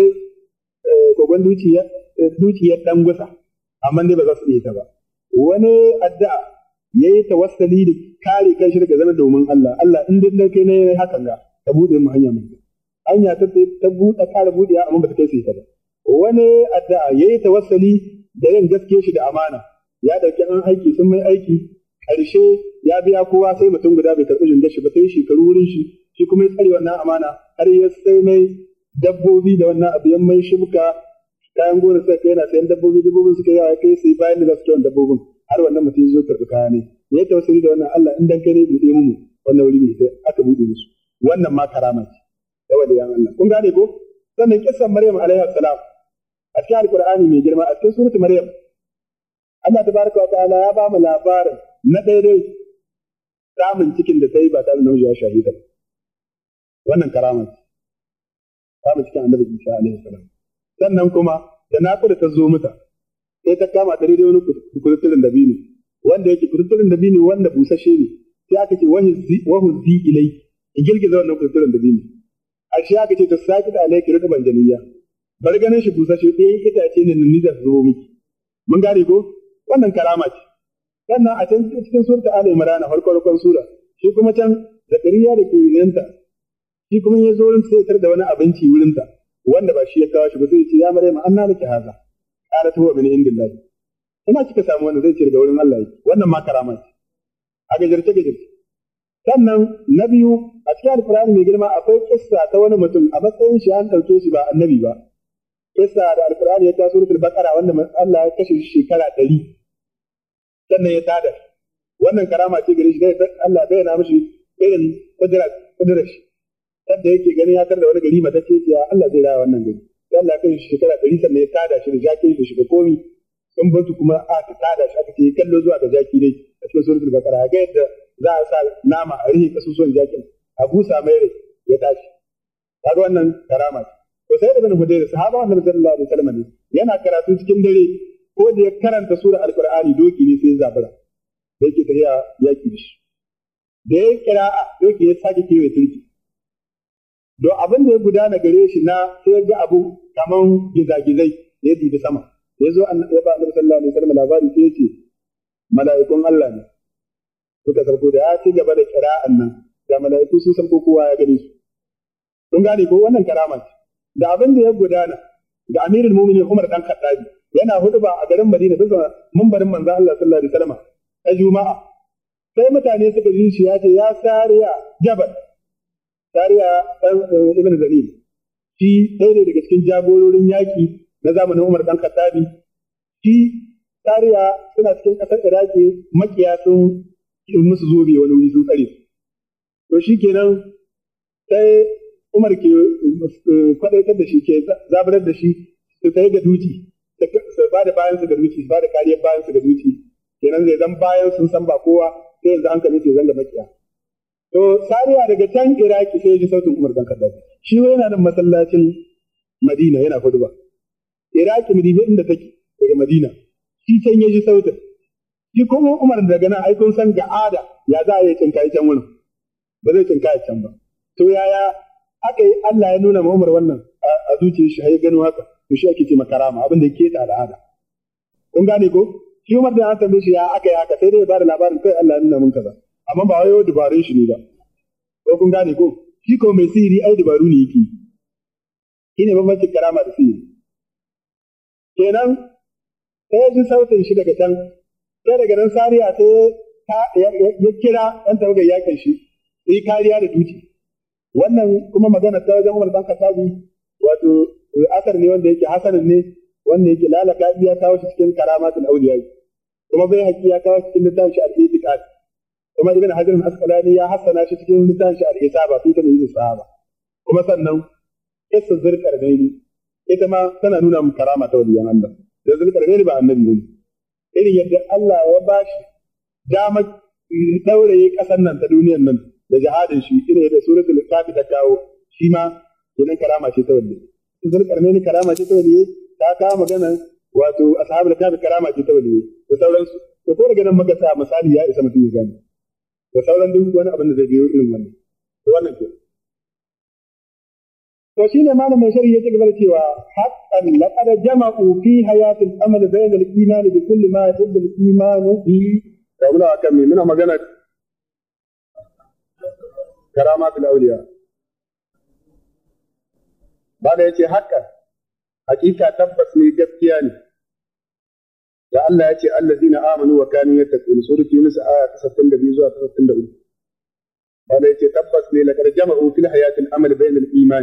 kogon dukiya dan gusa amma dai ba za su iya ta ba wani addu'a ya yi tawassuli da kare kan shi daga zama domin Allah in dai kai ne hakan ga ka bude mu hanya mai hanya ta buɗe ƙara buɗewa amma ba ta kai sai ta ba wani addu'a ya yi tawassuli da yin gaske shi da amana ya dauki an aiki sun mai aiki ƙarshe ya biya kowa sai mutum guda bai karɓi jindar shi ba sai shekaru wurin shi kuma ya tsare wannan amana har ya sai mai dabbobi da wannan abu yan mai shibka kayan gona suka kai yana sayan dabbobin suka yawa kai sai bayan da za su kiwon dabbobin har wannan mutum ya zo karɓi kaya ne ya tawassuli da wannan Allah in dan kai ne buɗe mu wannan wuri ne sai aka buɗe musu wannan ma karama ce da waliyan Allah kun gane ko sannan kissan Maryam alaiha salam a cikin alqur'ani mai girma a cikin suratu Maryam Allah tabaraka wa ta'ala ya ba mu labarin na daidai samun cikin da ta yi ba tare da namiji ya shahida wannan karama ce samun cikin annabi Isa alaihi salam sannan kuma da naƙuda ta zo mata sai ta kama ta daidai wani kututturin dabino wanda yake kututturin dabino wanda busashe ne sai aka ce wahuzzi ilai in girgiza wannan kututturin dabino a shi aka ce ta saki da alaiki rika banjaniya bar ganin shi busashe ɗaya itace ne nan da zo miki mun gane ko wannan karama ce sannan a can cikin surta Ali Imran farkon sura shi kuma can Zakariya da ke yanta shi kuma ya zo wurin sai da wani abinci wurin ta wanda ba shi ya kawo shi ba sai ce ya Maryam anna laki haza qalat huwa min indillahi ina kika samu wannan zai ce daga wurin Allah yake wannan ma karama ce a gajarce sannan na biyu a cikin alkur'ani mai girma akwai kissa ta wani mutum a matsayin shi an ɗauke shi ba annabi ba kissa da alkur'ani ya taso suratul baqara wanda Allah ya kashe shi shekara 100 sannan ya tada wannan karama ce gare shi da Allah bai na mishi irin kudura shi sanda yake ganin ya tarda wani gari mata ce ya Allah zai raya wannan gari sai Allah ya kashe shi shekara 100 sannan ya tada shi da jakin shi shiga komi sun batu kuma aka tada shi aka ce kallo zuwa ga jaki dai a cikin suratul baqara ga yadda za a sa nama a rihe kasusuwan jakin a busa mai rai ya tashi kaga wannan karama ce to sai da bin hudayr sahaba annabi sallallahu alaihi wasallam ne yana karatu cikin dare ko da ya karanta sura alqur'ani doki ne sai zabura yake tafiya yaki shi da ya kira'a doki ya sake kewaye turki don abin da ya gudana gare shi na sai ga abu kaman gizagizai ya dibi sama ya zo ya ba annabi sallallahu alaihi wasallam labari sai ya ce mala'ikun Allah ne suka sauko da ya ci gaba da kira'an nan da mala'iku sun sauko kowa ya gani su kun gane ko wannan karama ce da abin da ya gudana ga amirul mu'minin Umar dan Khattabi yana huduba a garin Madina bisa mimbarin manzo Allah sallallahu alaihi wasallam a Juma'a sai mutane suka ji shi ya ce ya Sariya Jabal Sariya ibn Zalim shi ɗaya ne daga cikin jagororin yaƙi na zamanin Umar dan Khattabi shi Sariya suna cikin ƙasar Iraki makiya sun musu zobe wani wuri sun tsare to shi kenan sai Umar ke kwadaitar da shi ke zabarar da shi su kai ga duci su ba da bayan su ga duci su ba da kariyar bayan su ga duci kenan zai zan bayan sun san ba kowa sai yanzu an kame su zan da makiya to Sariya daga can Iraki sai ya ji sautin Umar dan Kaddafi shi yana da masallacin Madina yana huduba Iraki Madina inda take daga Madina shi can ya ji sautin shi kuma Umar daga nan ai kun san ga'ada ya za a yi cinkaye can wurin ba zai cinkaye can ba to yaya aka yi Allah ya nuna ma Umar wannan a zuciyar shi har ya gano haka to shi ake ce makarama abin da yake ta al'ada kun gane ko shi Umar da an tambaye shi ya aka yi haka sai dai ya bada labarin kai Allah ya nuna mun kaza amma ba wai dubarun shi ne ba ko kun gane ko shi ko mai sihiri ai dubaru ne yake shine bambancin karama da sihiri kenan sai ji sautin shi daga can sai daga nan sariya sai ya kira ɗan tawagar yakin shi sai kariya da duki wannan kuma magana ta wajen Umar dan Khattabi wato asar ne wanda yake hasanin ne wanda yake lalaka ya kawo shi cikin karamatul awliya kuma bai haƙi ya kawo cikin littafin shi al-Itiqad kuma Ibn Hajar al-Asqalani ya hassana shi cikin littafin shi al-Isaba fi tamyiz sahaba kuma sannan kissa Zulkarnaini ita ma tana nuna mun karama ta waliyan Allah da Zulkarnaini ba annabi ne irin yadda Allah ya bashi damar dauraye ƙasar nan ta duniyar nan da jihadin shi irin yadda suratul Kafi ta kawo shi ma sunan karama ce ta waliyi Zulkarnaini karama ce ta waliyi ta kawo magana wato ashabul Kafi karama ce ta waliyi da sauransu to ko daga nan muka sa misali ya isa mutum ya gane da sauran duk wani abin da zai biyo irin wannan to wannan ke to shine malamin shari'a yake gaba da cewa haqqan laqad jama'u fi hayatil amal bayna al-iman bi kulli ma yadullu al-iman bi da muna kan me muna magana karamatul awliya ba da yace haqqan hakika tabbas ne gaskiya ne da Allah ya ce allazina amanu wa kanu yattaqun surati yunus aya ta 62 zuwa 63 wanda yace tabbas ne laqad jama'u fil hayatil amal bainal iman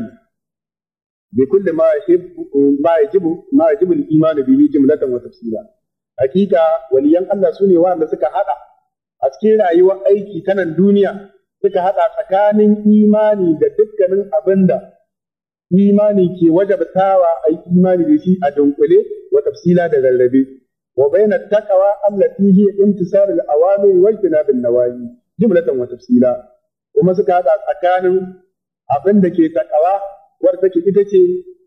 bi kulli ma yajibu al iman bihi jumlatan wa tafsila hakika waliyan Allah sune wanda suka hada a cikin rayuwar aiki ta nan duniya suka hada tsakanin imani da dukkanin abinda imani ke wajabtawa ai imani da shi a dunkule wa tafsila da rarrabe وبين التقوى التي هي امتثال الأوامر واجتناب النواهي جملة وتفصيلا kuma suka haɗa tsakanin abin da ke takawa wadda take ita ce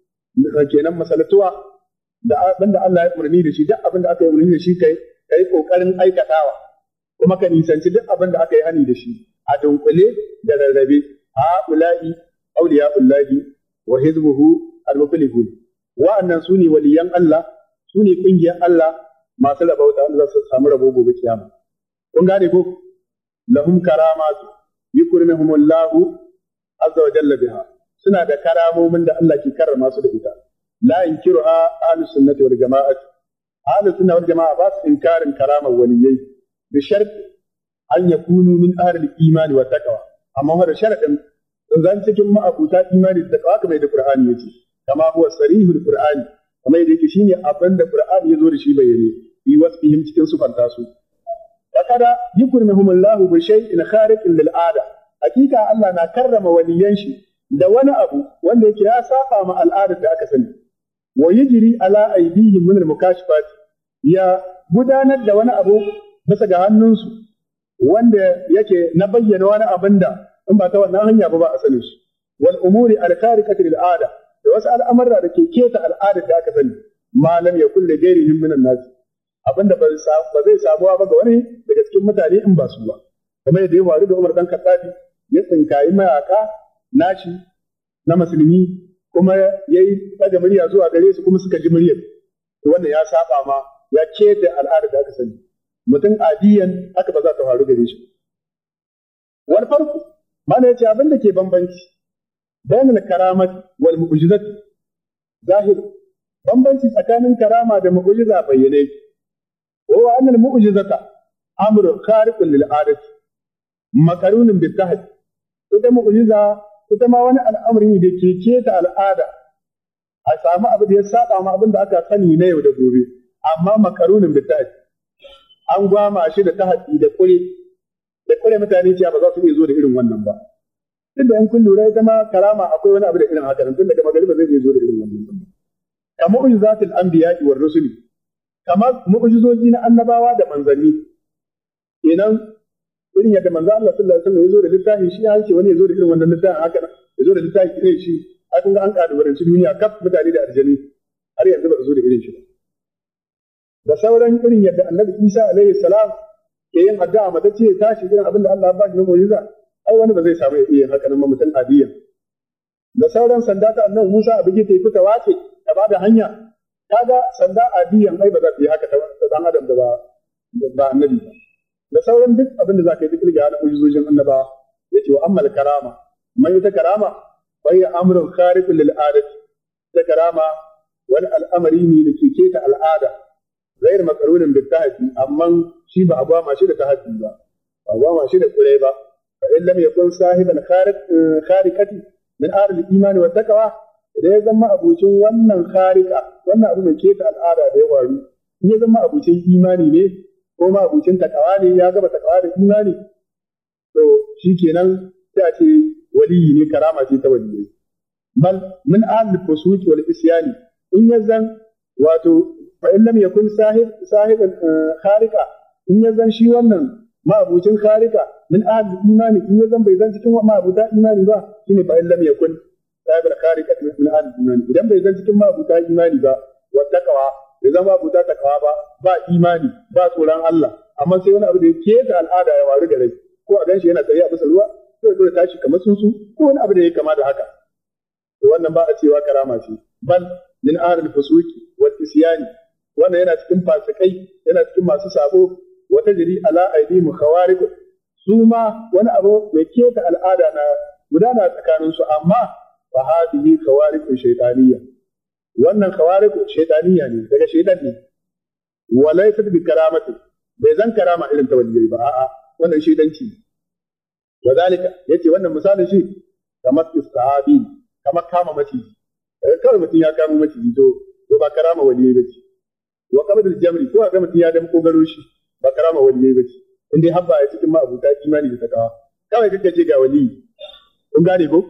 kenan masalatuwa da abin da Allah ya umarni da shi duk abin da aka yi umarni da shi kai kokarin aikatawa kuma ka nisanci duk abin da aka yi hani da shi a dunkule da rarrabe a ula'i awliya'ullahi wa hizbuhu al-muflihun wa'annan sune waliyan Allah sune kungiyar Allah masu rabauta wanda za su samu rabo gobe kiyama kun gane ko lahum karamatu yukrimahumullahu azza wa jalla biha suna da karamomin da Allah ke karrama su da ita la yunkiruha ahlus sunnati wal jama'ati ahlus sunna wal jama'a ba su inkarin karamar waliyai bi shart an yakunu min ahli imani wa taqwa amma wa da sharadin zan cikin ma'abuta imani da taqwa kamar da Qur'ani yace kama huwa sarihul Qur'ani kamar yadda yake shine abin da Qur'ani ya zo da shi bayyane fi wasfihim cikin sufanta su fakada yukrimahumullahu bi shay'in khariqin lil ada hakika Allah na karrama waliyan shi da wani abu wanda yake ya saba ma al'adar da aka sani wa yajri ala aydihim min al-mukashifat ya gudanar da wani abu bisa ga hannunsu wanda yake na bayyana wani abin da in ba ta wannan hanya ba a sanin shi wal umuri al-khariqati lil ada da wasu al'amurra da ke keta al'adar da aka sani malam ya kulle gairihim minan nas abinda ba zai samuwa ba ga wani daga cikin mutane in ba su ba kamar yadda ya faru da Umar dan Khattabi ya tsinkayi mayaka nashi na musulmi kuma yayi daga murya zuwa gare su kuma suka ji muryar to wannan ya saba ma ya keta al'adar da aka sani mutum adiyan haka ba za ta faru gare shi wal farko mana yace abinda ke bambanci bayan karamat wal mu'jizat zahir bambanci tsakanin karama da mu'jiza bayyane wa annal mu'jizata amrun khariqun lil adati makarunun bit tahd ita mu'jiza ita ma wani al'amari ne da ke keta al'ada a samu abu da ya saba ma abin da aka sani na yau da gobe amma makarunin bit tahd an gwama shi da tahdi da kure mutane cewa ba za su iya zo da irin wannan ba duk da in kun lura ita ma karama akwai wani abu da irin haka tun daga magariba zai iya zo da irin wannan ba kama mu'jizatul anbiya'i war rusuli kama mu'jizoji na annabawa da manzanni kenan irin yadda manzo Allah sallallahu alaihi wasallam ya zo da littafi shi ya ce wani ya zo da irin wannan littafin haka ya zo da littafi irin shi a kun ga an kadubaranci duniya kaf mutane da aljani har yanzu ba zo da irin shi ba da sauran irin yadda annabi Isa alaihi salam ke yin addu'a mata ce tashi irin abin da Allah ya ba shi na mu'jiza ai wani ba zai samu ya iya haka nan mutum adiyan da sauran sanda ta annabi Musa a bige ta yi fita wace ta bada hanya kaga sanda adiyan ai ba za ta yi haka ta dan adam da ba annabi ba da sauran duk abin da za ka yi duk riga na ujuzojin annaba yace wa ammal karama mai ita karama bai amrun khariqun lil adati da karama wani al'amari ne da ke keta al'ada غير مقرون بالتهدي أما شي بأبوا ما شي تهدي با أبوا ما شي قريبا فإن لم يكن صاحبا خارقة من أهل الإيمان والتقوى إذا يزم أبوشن wannan خارقة wannan abu mai keta al'ada da ya waru in ya zama abucin imani ne ko ma abucin takawa ne ya gaba takawa da imani to shikenan sai a ce waliyi ne karama ce ta waliyyi bal min ahli fusuq wal isyani in yazan wato fa in lam yakun sahiban khariqa in yazan shi wannan ma'abucin khariqa min ahli imani in yazan bai zan cikin ma'abuta imani ba shine fa in lam yakun sahiban khariqa min ahli imani idan bai zan cikin ma'abuta imani ba wa taqwa bai zan ma'abuta taqwa ba imani ba tsoron Allah amma sai wani abu da yake da al'ada ya waru da rai ko a ganshi yana tsaye a bisa ruwa ko ya tashi kamar sunsu ko wani abu da yake kama da haka to wannan ba a cewa karama ce bal min ahli fusuqi wal isyani wannan yana cikin fasikai yana cikin masu sabo wata jiri ala aidi mukhawariq su ma wani abu mai keta al'ada na gudana tsakanin su amma fa hadihi khawariq shaytaniyya wannan khawariq shaytaniyya ne daga shaytan ne walaysa bi karamati bai zan karama irin ta waliyyi ba a'a wannan shaytanci wadalika yace wannan misalin shi kamar istahabi kamar kama maciji kawai mutum ya kama maciji to ba karama waliyyi ba ce wa qabdul jamri ko ga mutum ya da kogaro shi ba karama waliyyi ba ce in dai habba ya cikin ma'abuta imani da takawa kawai kake ce ga waliyi kun gane ko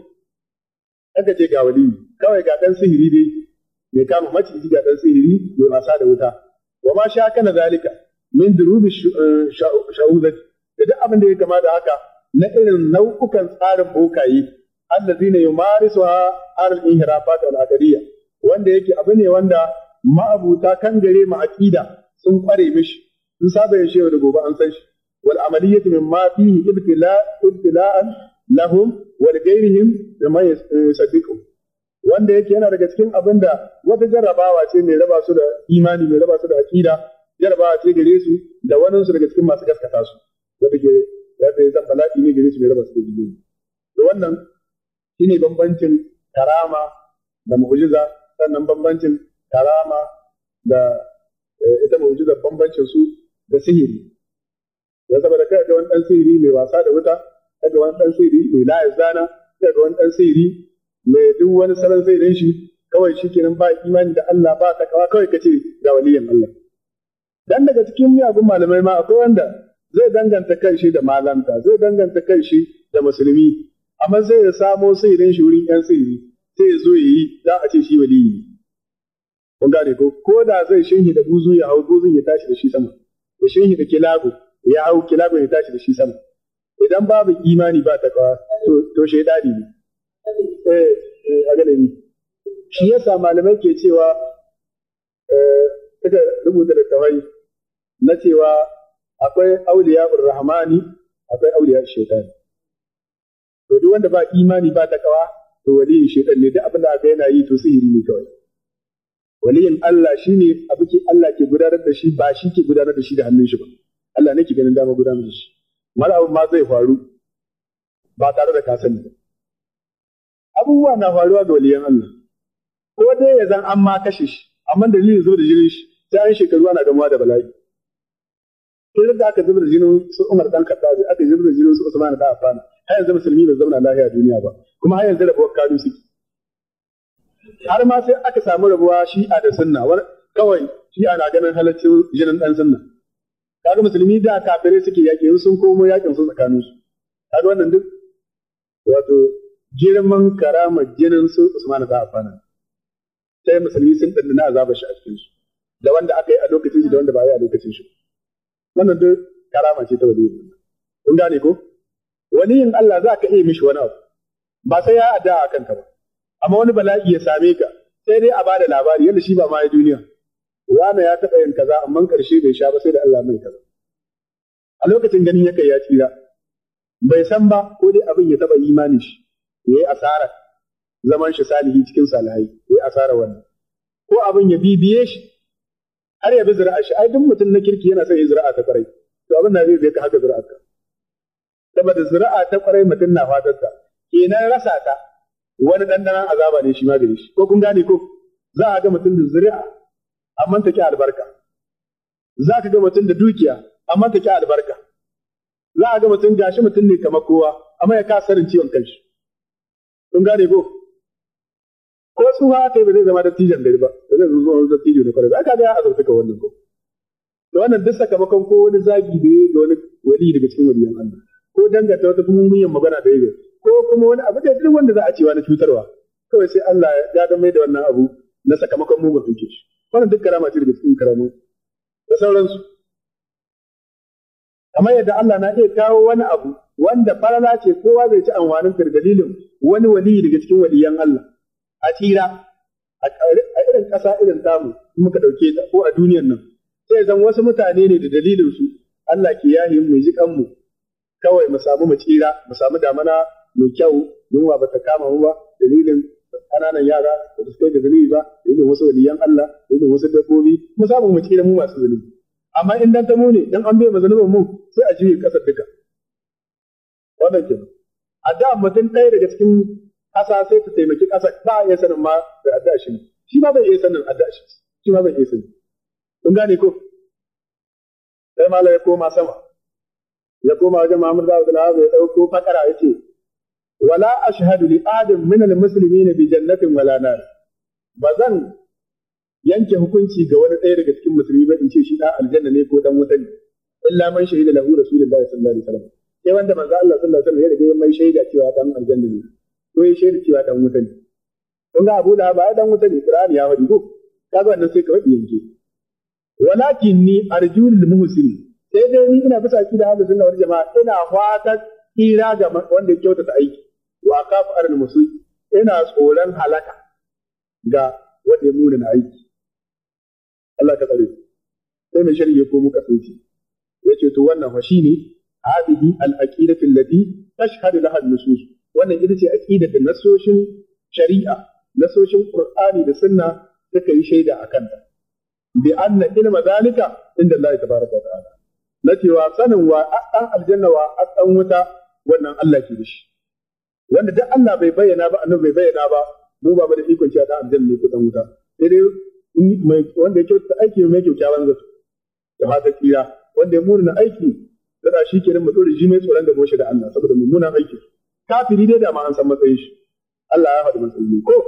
kake ce ga waliyi kawai ga dan sihiri dai mai kama maciji ga dan sihiri mai wasa da wuta wa ma sha kana zalika min durubi sha'uzati da duk abin da ya kama da haka na irin nau'ukan tsarin bokaye allazina yumarisuha al-inhirafat al-aqdiyya wanda yake abu ne wanda ma'abuta kan gare mu aqida sun kware mishi sun saba yin shewa da gobe an san shi wal amaliyatu mimma fihi ibtila'an lahum wa ghayrihim bima yusaddiqu wanda yake yana daga cikin abinda wata jarrabawa ce mai raba su da imani mai raba su da aqida jarrabawa ce gare su da wannan su daga cikin masu gaskata su wanda ya zan bala'i ne gare su mai raba su da imani to wannan shine bambancin karama da mu'jiza sannan bambancin karama da ita mu'jiza bambancin su da sihiri ya saboda kai ga wani dan sihiri mai wasa da wuta kaga wani dan sihiri mai layar zana kaga wani dan sihiri mai duk wani salon sihirin shi kawai shikenan ba imani da Allah ba ta kawa kawai kace ga waliyin Allah dan daga cikin miyagun malamai ma akwai wanda zai danganta kanshi da malanta zai danganta kanshi da musulmi amma sai ya samo sihirin shi wurin yan sihiri sai ya zo yi za a ce shi waliyi ne kun gane ko da zai shinhi da buzu ya hau buzun ya tashi da shi sama ya shinhi da kilago ya hau kilago ya tashi da shi sama idan babu imani ba takawa to shaidani ne a gane ni shi yasa malamai ke cewa suka rubuta da tawai na cewa akwai auliya rahmani akwai auliya shaitani to duk wanda ba imani ba takawa to waliyin shaitan ne duk abin da aka yana yi to sihiri ne kawai waliyin Allah shine abu ke Allah ke gudanar da shi ba shi ke gudanar da shi da hannun shi ba Allah ne ke ganin dama gudanar da shi mara abu ma zai faru ba tare da ka sani ba abubuwa na faruwa ga waliyan Allah ko dai ya zan an ma kashe shi amma dalilin zo da jinin shi sai an shekaru ana gamuwa da bala'i sai da aka zubar da jinin su Umar dan Khattabi aka zubar da jinin su Usman da Affan har yanzu musulmi bai zauna lafiya a duniya ba kuma har yanzu rabuwar kanu suke har ma sai aka samu rabuwa shi'a da sunna kawai shi'a na ganin halaccin jinin dan sunna kaga musulmi da kafirai suke yaƙi sun komo yaƙin su tsakanin su kaga wannan duk wato girman karamar jinin su Usman da Affan sai musulmi sun dandana azabar shi a cikin su da wanda aka yi a lokacin shi da wanda ba yi a lokacin shi wannan duk karama ce ta waliyin kun gane ko waliyin Allah za ka iya mishi wani abu ba sai ya adda a kanka ba amma wani bala'i ya same ka sai dai a bada labari yadda shi ba ma ya duniya wani ya taɓa yin kaza amma ƙarshe bai sha ba sai da Allah mai kaza a lokacin ganin ya kai ya tsira bai san ba ko dai abin ya taɓa imanin shi ya yi asara zaman shi salihi cikin salihai ya yi asara wannan ko abin ya bibiye shi har ya bi zira'a shi ai duk mutum na kirki yana son ya zira'a ta kwarai to abin da zai ka haka zira'a ka saboda zira'a ta kwarai mutum na fatar ta kenan rasa ta wani dandanan azaba ne shi ma gare shi ko kun gane ko za a ga mutum da zuri'a amma ta ki albarka za ka ga mutum da dukiya amma ta ki albarka za a ga mutum gashi mutum ne kamar kowa amma ya kasa sanin ciwon kanshi kun gane ko tsuha kai ba zai zama dattijan gari ba zai zo dattijo ne kwarai aka ga ya azurta ka wannan ko da wannan duk sakamakon ko wani zagi da ya ga wani wali daga cikin waliyan Allah ko dangata wata mummuyan magana da ya ko kuma wani abu da duk wanda za a cewa na cutarwa kawai sai Allah ya ga mai da wannan abu na sakamakon mugun duke shi wannan duk karama ce daga cikin karamu da sauransu kamar yadda Allah na iya kawo wani abu wanda farala ce kowa zai ci amfanin dalilin wani wali daga cikin waliyan Allah a tsira a irin ƙasa irin tamu muka ɗauke ta ko a duniyar nan sai zan wasu mutane ne da dalilin su Allah ke yahi mu ji kanmu kawai mu samu mu tsira mu samu damana mai kyau yunwa ba ta kama mu ba dalilin ƙananan yara da su kai da zunubi ba dalilin wasu waliyan Allah dalilin wasu dabbobi mu samu mu tsira mu masu zunubi amma in dan ta mu ne dan an bai mu zunubin mu sai a juye ƙasar duka wannan kenan a da mutum ɗaya daga cikin ƙasa sai ta taimaki ƙasa ba a iya sanin ma da addu'a shi ma bai iya sanin addu'a shi ma bai iya sanin kun gane ko sai malam ya koma sama ya koma wajen Muhammad bin Abdullah ya dauko fakara yace wala ashhadu li adam min almuslimin bi jannatin wala nar bazan yanke hukunci ga wani ɗaya daga cikin musulmi ba in ce shi dan aljanna ne ko dan wuta ne illa man shahida lahu rasulullahi sallallahu alaihi wasallam sai wanda manzo Allah sallallahu alaihi wasallam ya riga mai shaida cewa dan aljanna ne ko ya shaida cewa dan wuta ne kun ga Abu Lahab ba dan wuta ne Qur'ani ya faɗi ko kaga wannan sai ka faɗi yanke walakin ni arjul lil muhsin sai dai ni ina bisa ki da ahlus sunna wal jamaa ina fata tsira ga wanda ya kyautata aiki wa kafu arna musu ina tsoron halaka ga wanda ya muna aiki Allah ka tsare sai mai shari'a ko muka tsinci yace to wannan fa shine hadihi al aqidatu allati tashhadu laha an-nusus wannan ita ce aqidar da nasoshin shari'a nasoshin Qur'ani da sunna suka yi shaida akan ta bi anna ilma zalika inda Allah tabaraka wa ta'ala na cewa sanin wa dan aljanna wa dan wuta wannan Allah ke da shi wanda duk Allah bai bayyana ba annabi bai bayyana ba mu ba da ikon cewa dan aljanna ne ko dan wuta sai dai wanda yake ta aiki mai kyakkyawan zato da fata tsira wanda ya murna aiki da shi kenan mu dore shi mai tsoron da boshi da Allah saboda mummunan aiki kafiri dai da ma an san matsayin shi Allah ya faɗi matsayin ko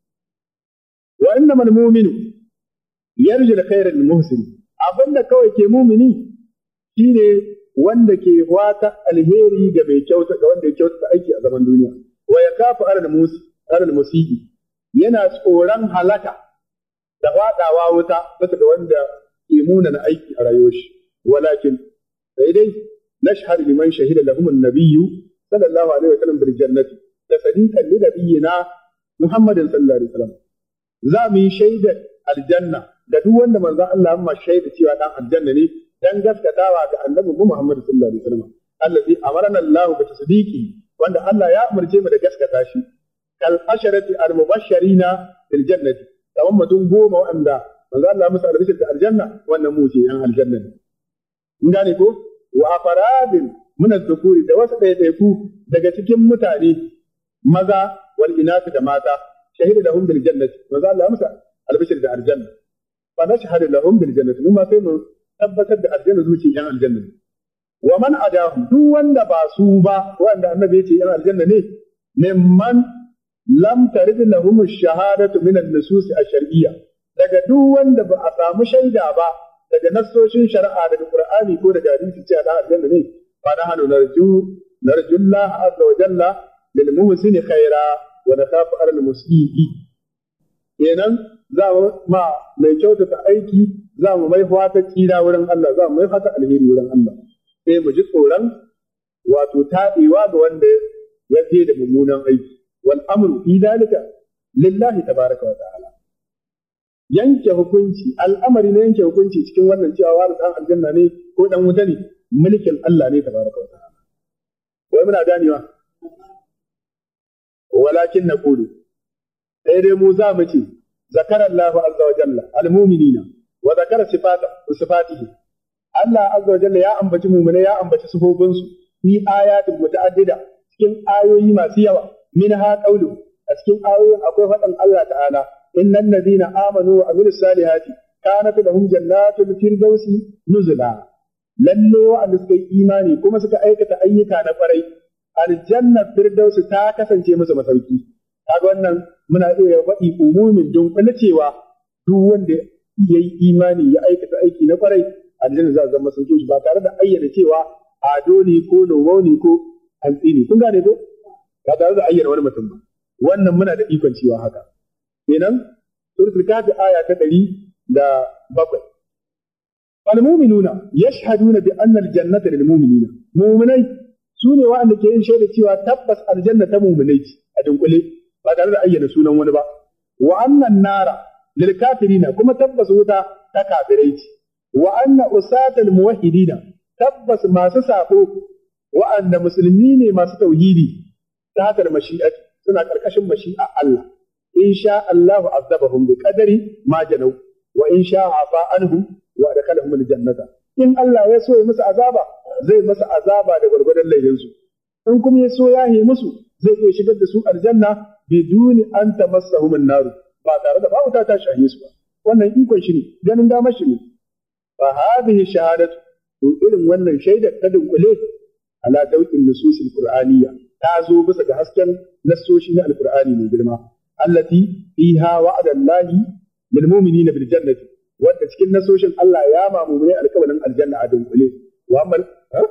wa innamal mu'minu yarju da khairal muhsin abinda kawai ke mumini shine wanda ke wata alheri ga mai kyauta ga wanda ya kyauta aiki a zaman duniya wa yakafu alal musii yana tsoron halaka da fadawa wuta bisa ga wanda ke munana aiki a rayuwar shi walakin sai dai nashhad liman shahida lahum an-nabiyyu sallallahu alaihi wasallam bil jannati da sadiqan li nabiyyina Muhammadin sallallahu alaihi wasallam za mu yi shaidar aljanna da duk wanda manzon Allah amma shaida cewa dan aljanna ne dan gaskatawa ga annabi Muhammad sallallahu alaihi wasallam allazi amarna Allah bi tasdiqi wanda Allah ya umarce mu da gaskata shi kal asharati al mubashshirina bil jannati kamar mutum goma wanda manzon Allah musu albishir da aljanna wannan mu ce yan aljanna ne kun gane ko wa afaradin min az-zukuri da wasu ɗaiɗaiku daga cikin mutane maza wal inasu da mata shahida lahum bil jannati manzon Allah musu albishir da aljanna fa nashhadu lahum bil jannati mun ma sai mu tabbatar da aljanna zuci yan aljanna wa man adahu duk wanda ba su ba wanda annabi ya ce yan aljanna ne mimman lam tarid lahum ash-shahadatu min an-nusus ash-shar'iyya daga duk wanda ba a samu shaida ba daga nassoshin shari'a daga Qur'ani ko daga hadisi cewa dan aljanna ne fa nahnu narju Allah azza wa jalla lil muhsini khaira wa nakhafu al-musii kenan za mu ma mai kyautata aiki za mu mai fata tsira wurin Allah za mu mai fata alheri wurin Allah sai mu ji tsoron wato taɗewa ga wanda ya je da mummunan aiki wal amru fi dalika lillahi tabaraka wa ta'ala yanke hukunci al'amari na yanke hukunci cikin wannan cewa wani dan aljanna ne ko dan wuta ne mulkin Allah ne tabaraka wa ta'ala wai muna ganewa walakin naqulu sai dai mu za mu ce zakara Allah azza wa jalla al-mu'minina wa zakara sifatihi Allah azza wa jalla ya ambaci mu'mina ya ambaci sifofinsu fi ayatin muta'addida cikin ayoyi masu yawa minha qawlu a a cikin ayoyin akwai faɗin Allah ta'ala innal ladina amanu wa amilus salihati kanat lahum jannatul firdausi nuzula lalle wa'anda suka yi imani kuma suka aikata ayyuka na kwarai aljannar firdausi ta kasance musu masauki kaga wannan muna iya faɗi umumin dunkule cewa duk wanda ya yi imani ya aikata aiki na kwarai aljanna za a zama masauki shi ba tare da ayyana cewa ado ne ko nomo ne ko hantsi ne kun gane ko ba tare da ayyana wani mutum ba wannan muna da ikon cewa haka kenan suratul kafi aya ta 107 al-mu'minuna yashhaduna bi anna al-jannata lil mu'minina mu'minai sune wa'anda ke yin shaida cewa tabbas aljanna ta mu'minai ce a dunkule ba tare da ayyana sunan wani ba wa anna an-nara lil kafirina kuma tabbas wuta ta kafirai ce wa anna usatal muwahhidina tabbas masu sako wa'anda musulmi ne masu tauhidi ta hakar mashi'ati suna karkashin mashi'a Allah in sha Allahu azabahum bi qadari ma janau wa in sha afa anhum wa adkhalahum aljannata in Allah ya so ya musu azaba zai masa azaba da gwargwadon laifinsu in kuma ya so ya yi musu zai iya shigar da su aljanna biduni an tamassahum an-nar ba tare da babu ta shahe su ba wannan ikon shi ne ganin damar shi ne fa hadhihi shahadatu to irin wannan shaidar ta dunkule ala dau'in nususil qur'aniyya ta zo bisa ga hasken nassoshi na alqur'ani mai girma allati fiha wa'ada Allahi lil mu'minina bil jannati wanda cikin nasoshin Allah ya mamumune alƙawarin aljanna a dunkule wa amal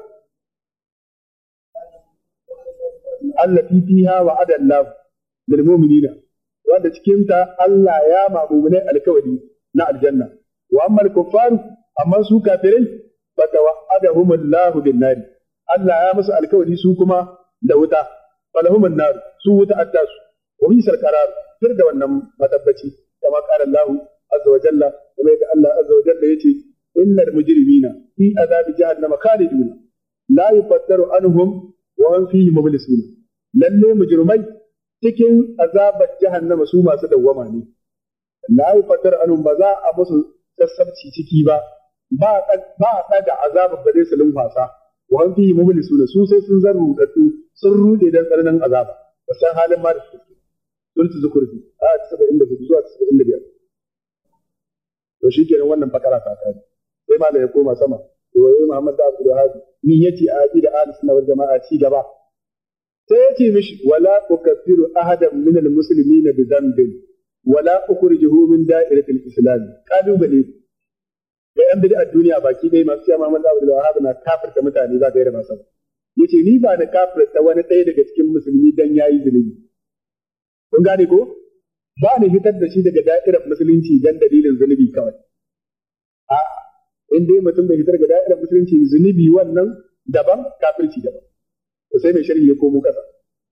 allati fiha wa'ada Allah lil mu'minina wanda cikin ta Allah ya mamumune alƙawari na aljanna wa amal kuffaru amma su kafirai fatawa'adahum Allah bin nari Allah ya musu alƙawari su kuma da wuta falahum an-nar su wuta attasu wa bisal qarar fir da wannan matabbaci kama qala Allah azza wa jalla kuma da Allah azza wa jalla yace innal mujrimina fi azabi jahannama khaliduna la yufattaru anhum wa hum fihi mublisuna lalle mujrimai cikin azabar jahannama su masu dawwama ne la yufattaru anhum ba za a musu sassabci ciki ba ba daga azabar ba zai su lumfasa wa hum fihi mublisuna su sai sun zarru datu sun rude dan tsananin azaba ba san halin ma da su sultu zukurfi ayat 74 zuwa 75 to shi kenan wannan fakara ta kai sai malai ya koma sama to wai Muhammad da Abdul Wahhab ni yace a aqida ahlus sunna wal jamaa ci gaba sai yace mishi wala ukaffiru ahadan min al muslimin bi dhanbin wala ukhrijuhu min da'iratil islam kalubale da yan bid'a duniya baki dai masu cewa Muhammad da Abdul Wahhab na kafirta mutane za ka yi da masa yace ni ba na kafirta wani ɗaya daga cikin musulmi dan yayi zunubi kun gane ko ba ni fitar da shi daga da'irar musulunci dan dalilin zunubi kawai. A in dai mutum bai fitar daga da'irar musulunci zunubi wannan daban kafirci daban. To sai mai sharhi ya komo kasa.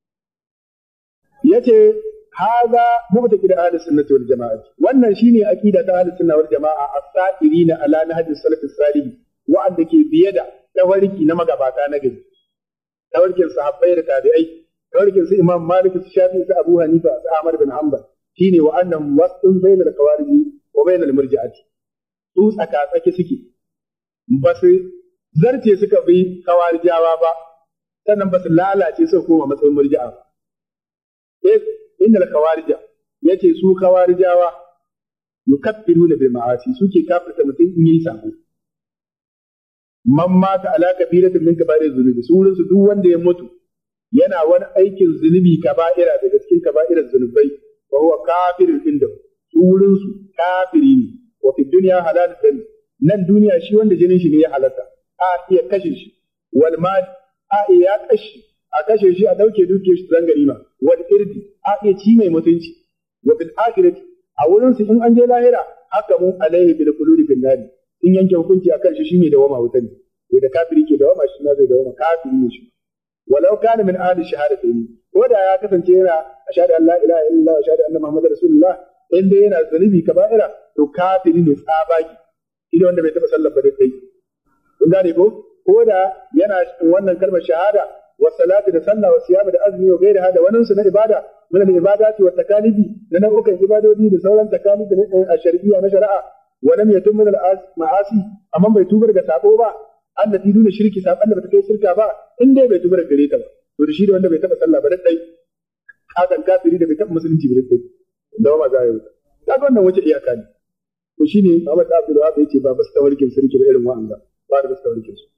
Yace haza mubtaqi da ahlus sunnati wal jamaa. Wannan shine aqida ta ahlus sunna wal jamaa as-sa'irina ala nahji salaf as-salih wa'anda ke biye da tawarki na magabata na gari. Tawarkin sahabbai da tabi'ai, tawarkin su Imam Malik, su Shafi'i, su Abu Hanifa, su Ahmad bin Hanbal. Shine wa annahum wasdun bainal qawariji wa bainal murji'ati su tsaka tsaki suke ba su zarce suka bi kawarijawa ba sannan ba su lalace suka koma matsayin murji'a ba innal kawarija yace su kawarijawa yukaffiruna bil ma'asi suke kafirta mutum in yi sabo man mata ala kabiratin min kaba'ir zunubi su wurin su duk wanda ya mutu yana wani aikin zunubi kaba'ira daga cikin kaba'irar zunubai wa huwa kafirun inda su wurin su kafiri ne wa fi dunya halal dan nan duniya shi wanda jinin shi ne ya halatta a iya kashe shi wal mal a iya kashe shi a dauke dukiyar shi zan garima wal irdi a iya ci mai mutunci wa bil akhirati a wurin su in an je lahira haka mu alaihi bil quludi bin nari in yanke hukunci akan shi shine da wama wuta ne da kafiri ke da wama shi na zai da wama kafiri ne shi walau kana min ahli shahadatayn ko da ya kasance yana ashhadu an la ilaha illallah wa ashhadu anna muhammadar rasulullah in dai yana zunubi kaba'ira to kafiri ne tsabaki idan wanda bai taba sallar ba dai kun gane ko da yana wannan kalmar shahada wa salati da sallah wa siyam da azumi wa gairi hada wannan su na ibada min al ibadati wa takalifi da nau'ukan ibadodi da sauran takalifi na shar'iyya na shari'a wa lam yatum min al ma'asi amma bai tubar ga sabo ba allati duna shirki saban da bata kai shirka ba in dai bai tubar gare ta ba to da shi da wanda bai taba sallah ba dai kakan kafiri da bai taɓa musulunci ba da ma za a yi kaga wannan wace iyaka ne to shine Muhammad Abdul Wahab yace ba basu tawarkin sarki ba irin wa'anda ba da basu tawarkin su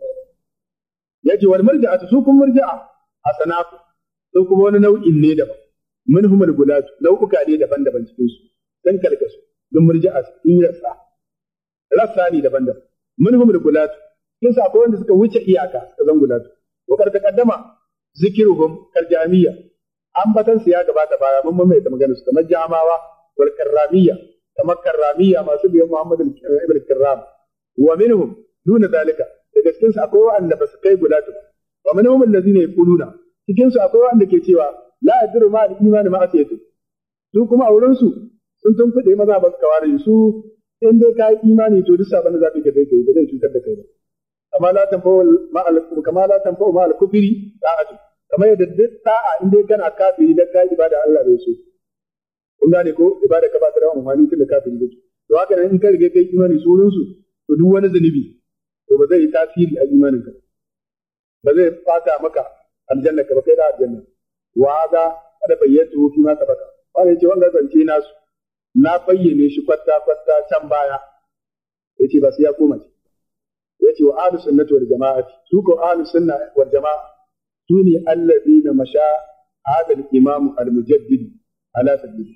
yace wal marja'atu su kun marja'a asanafu sun kuma wani nau'in ne daban minhum al gulatu nau'uka ne daban-daban cikin su dan kalkasu dun marja'a in rassa ne daban-daban minhum al gulatu kin sa akwai wanda suka wuce iyaka suka zan gulatu wa kar taqaddama zikiruhum kal jami'a ambatan su ya gabata baya mun mai da magana su kamar jamawa wal karramiyya kamar karramiyya masu biyan Muhammad ibn Karram wa minhum duna zalika daga cikin su akwai wanda basu kai gulatu wa minhum allazina yaquluna cikin su akwai wanda ke cewa la yadru ma al-imani ma asiyatu su kuma a wurin su sun tunkuɗe maza ba su kawari su in dai ka yi imani to duk sabon da za ka yi kai ba zai cutar da kai ba kama la tanfa'u ma al-kufri da'atu kamar yadda duk da'a in dai kana kafiri dan ka ibada Allah bai so kun gane ko ibada ka ba ta da amfani tun da kafiri kake to haka nan in ka rige kai imani surun su to duk wani zunubi to ba zai yi tasiri a imanin ka ba zai fata maka aljanna ka ba kai da aljanna wa hada kada bayyatu fi ma sabaka wanda yace wanga zance nasu na bayyane shi kwatta can baya yace ba sai ya koma ci yace wa ahlus sunnati wal jama'ati su ko ahlus sunna wal jama'a sune alladina masha hada al-imam al-mujaddid ala sabili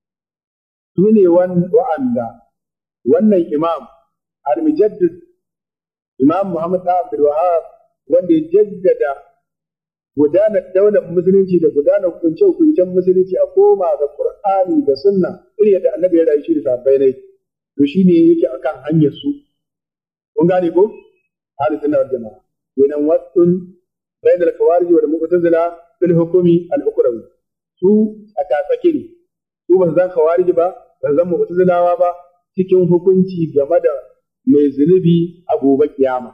sune wa'anda wannan imam al-mujaddid imam Muhammad Abdul Wahhab wanda ya jaddada gudanar daular musulunci da gudanar hukunce-hukuncen musulunci a koma ga Qur'ani da sunna irin yadda annabi ya rayu shi da sabbai ne to shine yake akan hanyar su kun gane ko ahli sunna wal jamaa kenan wasun bainal khawarij wal mu'tazila fil hukmi al ukhrawi su aka tsake ne su ba zan khawarij ba zan mu'tazilawa ba cikin hukunci game da mai zunubi a gobe kiyama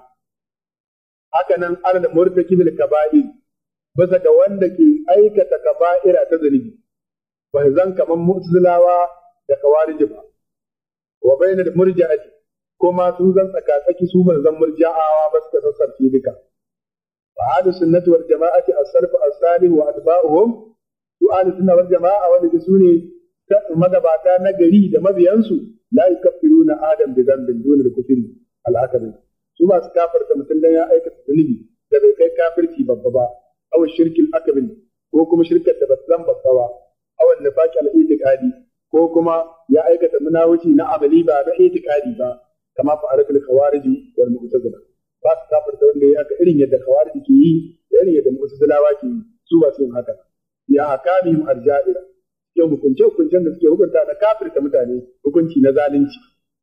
haka nan al murtakibil kaba'ir bisa ga wanda ke aikata kaba'ira ta zunubi ba zan kaman mu'tazilawa da khawarij ba wa bainal murji'ati kuma sun zan tsakatsaki su ban zan murji'awa ba suka sassarfi duka fa ahlus sunnati wal jama'ati as-salaf as-salih wa atba'uhum su ahlus sunna wal jama'a wanda su ne magabata na gari da mabiyansu la yukaffiruna adam bi dhanbin dun al-kufri al-akbar su ba su kafarta mutum dan ya aikata zunubi da bai kai kafirci babba ba aw shirkil akbar ko kuma shirkar da ba zan babba ba aw nifaq al-i'tiqadi ko kuma ya aikata munawici na amali ba na i'tiqadi ba kama fa'alatul khawarij wal mu'tazila ba su kafarta wanda ya haka irin yadda khawarij ke yi da irin yadda mu'tazilawa ke yi su ba su yin haka ya hakamihim al-ja'ira yau hukuncen da suke hukunta na kafirta mutane hukunci na zalunci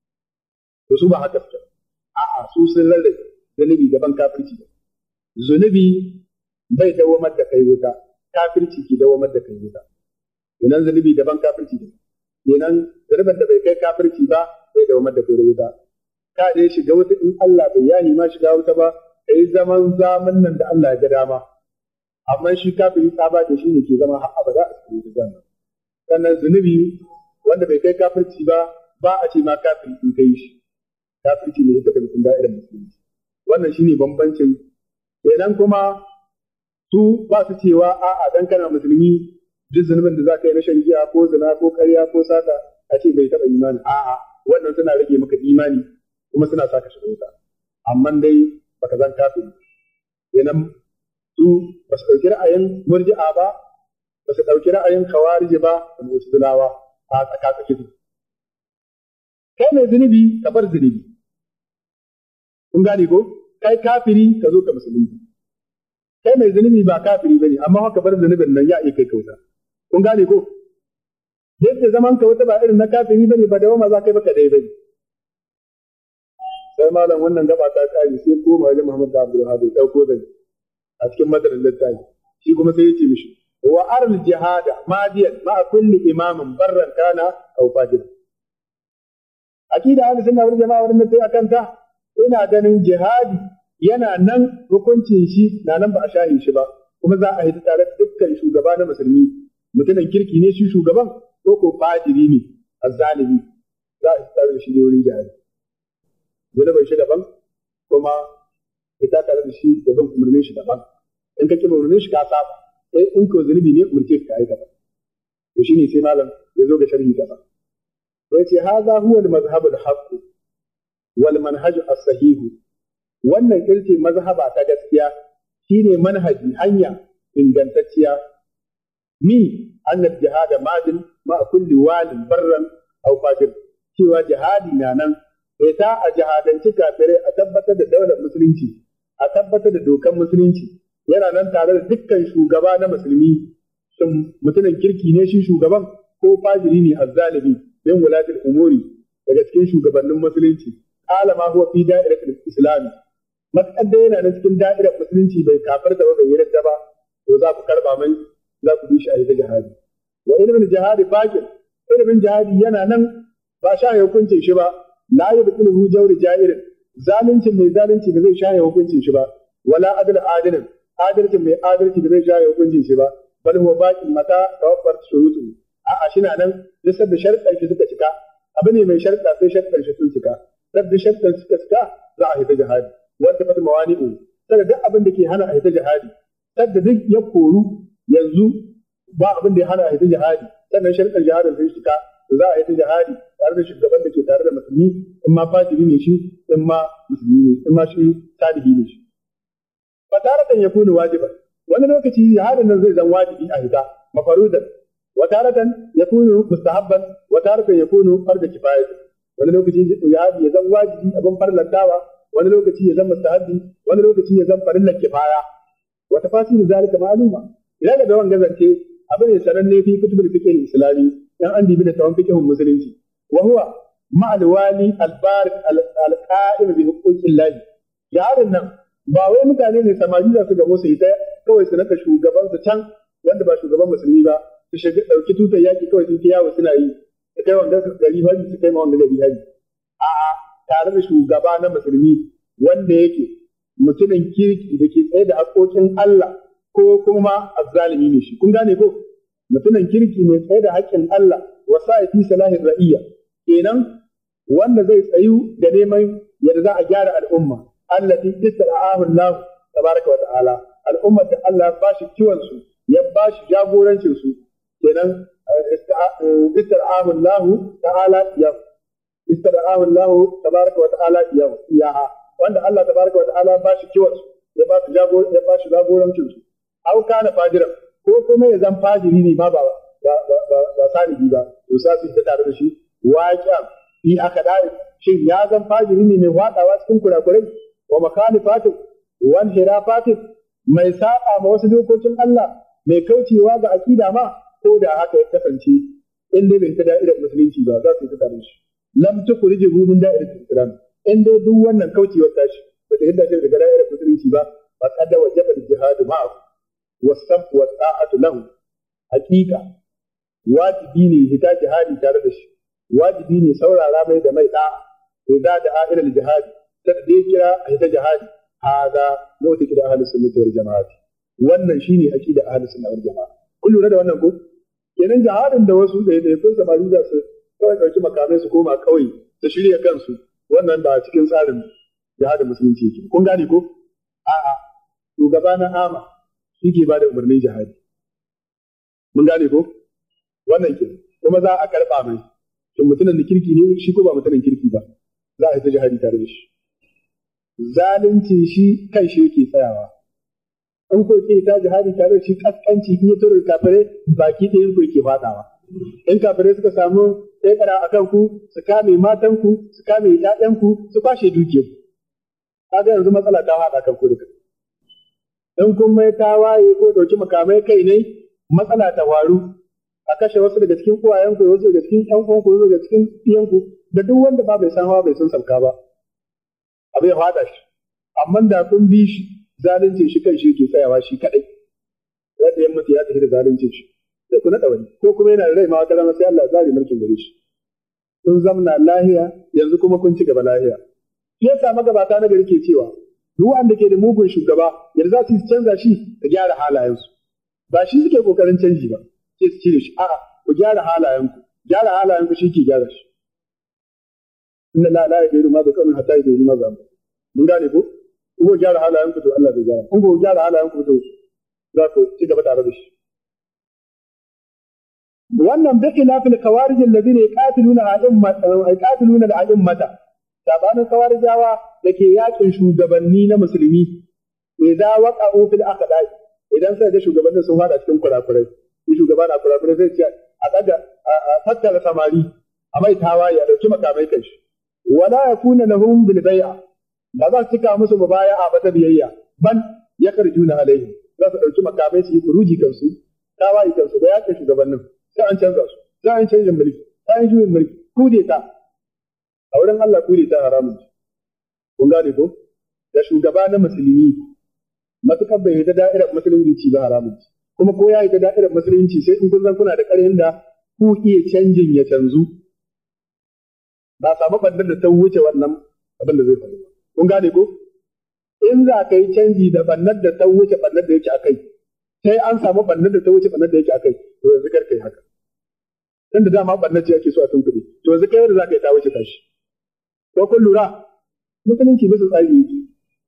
to su ba haka suke a'a su sun rarrabe zunubi daban kafirci zunubi bai dawamar da kai wuta kafirci ke dawamar da kai wuta kenan zunubi daban kafirci daban kenan zunubin da bai kai kafirci ba bai dawamar da kai wuta ka dai shiga wuta in Allah bai yahi ma shiga wuta ba kai zaman nan da Allah ya ga dama amma shi kafiri tsaba da shi ne ke zama har abada a cikin janna sannan zunubi wanda bai kai kafirci ba ba a ce ma kafiri in kai shi kafirci ne yake da mutum da'irar musulunci wannan shine bambancin kenan kuma su ba su cewa a'a dan kana musulmi duk zunubin da za ka yi na shan giya ko zina ko ƙarya ko sata a ce bai taɓa imani a'a wannan suna rage maka imani kuma suna saka shiga wuta amma dai baka zan kafiri kenan su ba su ɗauki ra'ayin murji'a ba ba su ɗauki ra'ayin khawarij ba da mu'tazilawa a tsaka-tsaki su kai mai zunubi ka bar zunubi kun gane ko kai kafiri ka zo ka musulunci kai mai zunubi ba kafiri bane amma haka bar zunubin nan ya iya kai kauta kun gane ko yadda zaman ka wata ba irin na kafiri bane ba da wama za kai baka dai bane sai malam wannan gaba ta kare sai koma wajen Muhammad Abdul Wahhab ya dauko da a cikin madarin littafi shi kuma sai ya ce mishi wa aral jihada madiyan ma kulli imamin barran kana aw fajir akida ahli sunna wal jama'a wannan sai akan ta ina ganin jihadi yana nan hukuncin shi na nan ba a shahin shi ba kuma za a yi tare da dukkan shugaba na musulmi mutumin kirki ne shi shugaban ko fajiri ne azzalimi za a yi tare da shi ne wurin jihadi zunubin shi daban kuma ita tare da shi da zan umarnin shi daban in ka kima umarnin shi ka saba sai in ko zunubi ne umurce ka aikata to shine sai malam ya zo ga sharhi gaba sai ce hadha huwa al-madhhabu al-haqq wal manhaj as-sahih wannan irce mazhaba ta gaskiya shine manhaji hanya ingantacciya min annal jihad madin ma kulli walin barran aw fajir cewa jihadi na nan ta a jihadanci kafirai a tabbatar da daular musulunci a tabbatar da dokan musulunci yana nan tare da dukkan shugaba na musulmi shin mutumin kirki ne shi shugaban ko fajiri ne azzalimi min wulatul umuri daga cikin shugabannin musulunci qala ma huwa fi da'iratul islam matakadda yana nan cikin da'irar musulunci bai kafirta ba bai yarda ba to za ku karba mai za ku bi shi a yi jihadi wa ilmin jihadi faqir ilmin jihadi yana nan ba sha hukuncin shi ba la yubtilu jawri ja'irin zalunci mai zalunci ba zai sha hukuncin shi ba wala adl adilin adalcin mai adalci ba zai sha hukuncin shi ba bal huwa baqi mata tawaffar shurutu a shi nan duk da sharuɗan shi suka cika abu ne mai sharuɗa sai sharuɗan shi sun cika sabbi sharuɗan suka cika za a yi jihadi wanda fata mawani'u sai duk abin da ke hana a yi jihadi sadda duk ya koru yanzu ba abin da ya hana a yi jihadi sannan sharuɗan jihadin sun cika za a yi jihadi tare da shugaban da ke tare da musulmi in ma fajiri ne shi in ma musulmi ne in ma shi salihi ne shi fataratan yakunu wajiban wani lokaci jihadin nan zai zan wajibi a hita mafarudan wa taratan yakunu mustahabban wa taratan yakunu farda kifayat wani lokaci jihadi ya zan wajibi abin farlantawa wani lokaci ya zan mustahabbi wani lokaci ya zan farillan kifaya wa tafasil zalika ma'luma idan da wannan gazance abin ne sananne fi kutubul fiqh al-islami dan an bibi da tawon fiqhun musulunci wa huwa ma'al wali al-barik al-qa'im bi huquqillahi jihadin nan ba wai mutane ne samari za su gamo su ita kawai su naka shugaban su can wanda ba shugaban musulmi ba su shiga dauki tutar yaki kawai sun yawo suna yi su kai wanda su gari hari su kai ma wanda gari hari a'a tare da shugaba na musulmi wanda yake mutumin kirki da ke tsaye da haƙoƙin Allah ko kuma azzalimi ne shi kun gane ko mutumin kirki mai tsaye da haƙƙin Allah wa sa'ifi salahin ra'iyya kenan wanda zai tsayu da neman yadda za a gyara al'umma allati istara'ahu Allah tabaraka wa ta'ala al'ummar da Allah ba shi kiwon su ya ba shi jagorancin su kenan istara'ahu Allah ta'ala ya istara'ahu Allah tabaraka wa ta'ala ya wanda Allah tabaraka wa ta'ala ba shi kiwon su ya ba shi jagorancin su au kana fajiran ko kuma ya zan fajiri ne ma ba salihi ba to sa su tare da shi waqi'a fi akadari shin ya zan fajiri ne mai wadawa cikin kurakurai wa makhalifatin wa hirafatin mai saba ma wasu dokokin Allah mai kaucewa ga akida ma ko da haka ya kasance in dai bai ta da'irar musulunci ba za su yi tare da shi lam tukhrijuhu min da'irar islam in dai duk wannan kaucewar tashi ba ta yadda shi daga da'irar musulunci ba fa qad wajaba al-jihad ma'ahu was-saf wa ta'atu lahu haqiqa wajibi ne hita jihadi tare da shi wajibi ne saurara mai da mai da'a idza da a'ilal jihadi sai dai kira a hita jihadi hada mota kida ahlus sunnah wal jamaah wannan shine aqida ahlus sunnah wal jamaah kun lura da wannan ko kenan jihadin da wasu da kun samari da su kawai dauki makamai su koma kauye su shirya kansu wannan ba cikin tsarin jihadin musulunci yake kun gane ko a'a shugaba na ama shi ke bada umarnin jihadi mun gane ko wannan ke kuma za a karba mai shin mutumin da kirki ne shi ko ba mutumin kirki ba za a yi ta jihadi tare da shi zalunci shi kai shi yake tsayawa in ko ke ta jihadi tare da shi kaskanci in ya tura kafirai baki ɗayan ku yake fadawa in kafirai suka samu tsaikara a kanku su kame matanku su kame ƴaƴanku su kwashe dukiyarku kaga yanzu matsala ta haɗa kanku duka in kun mai tawaye ko ɗauki makamai kai ne matsala ta faru a kashe wasu daga cikin uwayenku wasu daga cikin ƴan uwanku wasu daga cikin iyanku da duk wanda ba bai san hawa bai san sauka ba abu ya faɗa shi amma da kun bi shi zalunci shi kan shi yake tsayawa shi kaɗai wanda ya mutu ya tafi da zalunci shi sai ku naɗa wani ko kuma yana da rai ma wata rana sai Allah zari mulkin gare shi kun zamna lahiya yanzu kuma kun ci gaba lahiya shi yasa magabata na gari ke cewa duk wanda ke da mugun shugaba yanzu za su canza shi da gyara halayensu ba shi suke kokarin canji ba sai su cire shi a'a ku gyara halayenku shi ke gyara shi inna la yaghfiru ma bi qawmin hatta yaghfiru ma bi mun gane ko ko gyara halayenku to Allah zai gyara ko gyara halayenku to za ku ci gaba tare da shi. Wannan bi khilafil khawarij alladhina yaqatiluna al-a'immata, sabanin khawarijawa da ke yakin shugabanni na musulmi, idan waqa'u fil aqdai, idan sai ga shugabannin sun fada cikin kurakurai, shugaba na kurakurai zai ce a tattara samari a mai tawaye a dauki makamai kai shi, wala yakuna lahum bil bai'a, ba za su cika musu mubaya'a ba ta biyayya, ban yakarjuna alaihim, za su dauki makamai su yi kuruji kansu, tawaye kansu da yakin shugabannin, sai an canza su, sai an canjin mulki, sai an juyin mulki, kudeta. A wurin Allah kudeta haramun ce. Kun gane ko? Da shugaba na musulmi, matuƙar bai ta da'irar musulunci ba haramun ce. Kuma ko ya yi ta da'irar musulunci sai in kun zan kuna da ƙarfin da ku iya canjin ya canzu. Ba samu ɓandar da ta wuce wannan abin da zai faru. Kun gane ko? In za ka yi canji da ɓannar da ta wuce ɓannar da yake a kai, sai an samu ɓannar da ta wuce ɓannar da yake a kai, to yanzu kar kai haka. Dan da dama ɓannar ce ake so a tunkuɗe, to yanzu kai yadda za ka yi ta wuce tashi. Ko kun lura, musulunci bisa tsari yake.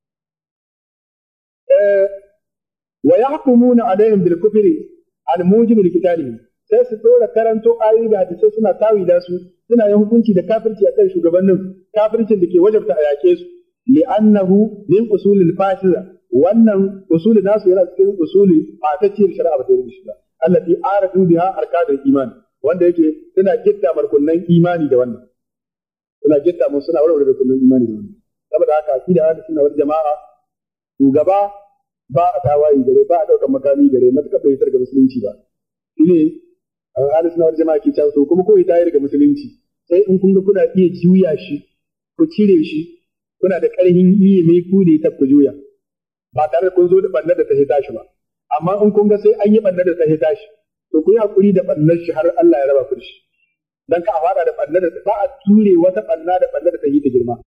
Wa yahkumuna alaihim bil kufri al mujib li qitalihim, sai su dora karanto ayoyi da hadisai suna tawila su, suna yin hukunci da kafirci akan shugabannin, kafircin da ke wajabta a yake su, li'annahu min usulil fasida, wannan usuli nasu yana cikin usuli fatacciyar shari'a ba ta yi shi ba, allati aradu biha arkanul iman, wanda yake suna gitta markunnan imani da wannan, suna gitta mun suna warware da markunnan imani da wannan. Saboda haka akida da suna wal jama'a, shugaba ba a tawayi gare, ba a ɗaukar makami gare, matuƙar bai hitar ga musulunci ba. Shi ne ahli sunna wal jama'a ke cewa to kuma ko ita daga musulunci, sai in kun ga kuna iya juya shi, ku cire shi, kuna da ƙarfin iya mai ku da ita ku juya, ba tare da kun zo da ɓannar da ta hita shi ba. Amma in kun ga sai an yi ɓannar da ta hita shi, to ku yi haƙuri da ɓannar shi har Allah ya raba ku da shi. Dan ka a faɗa da ɓannar da ta a ture wata ɓanna da ɓannar da ta yi ta girma.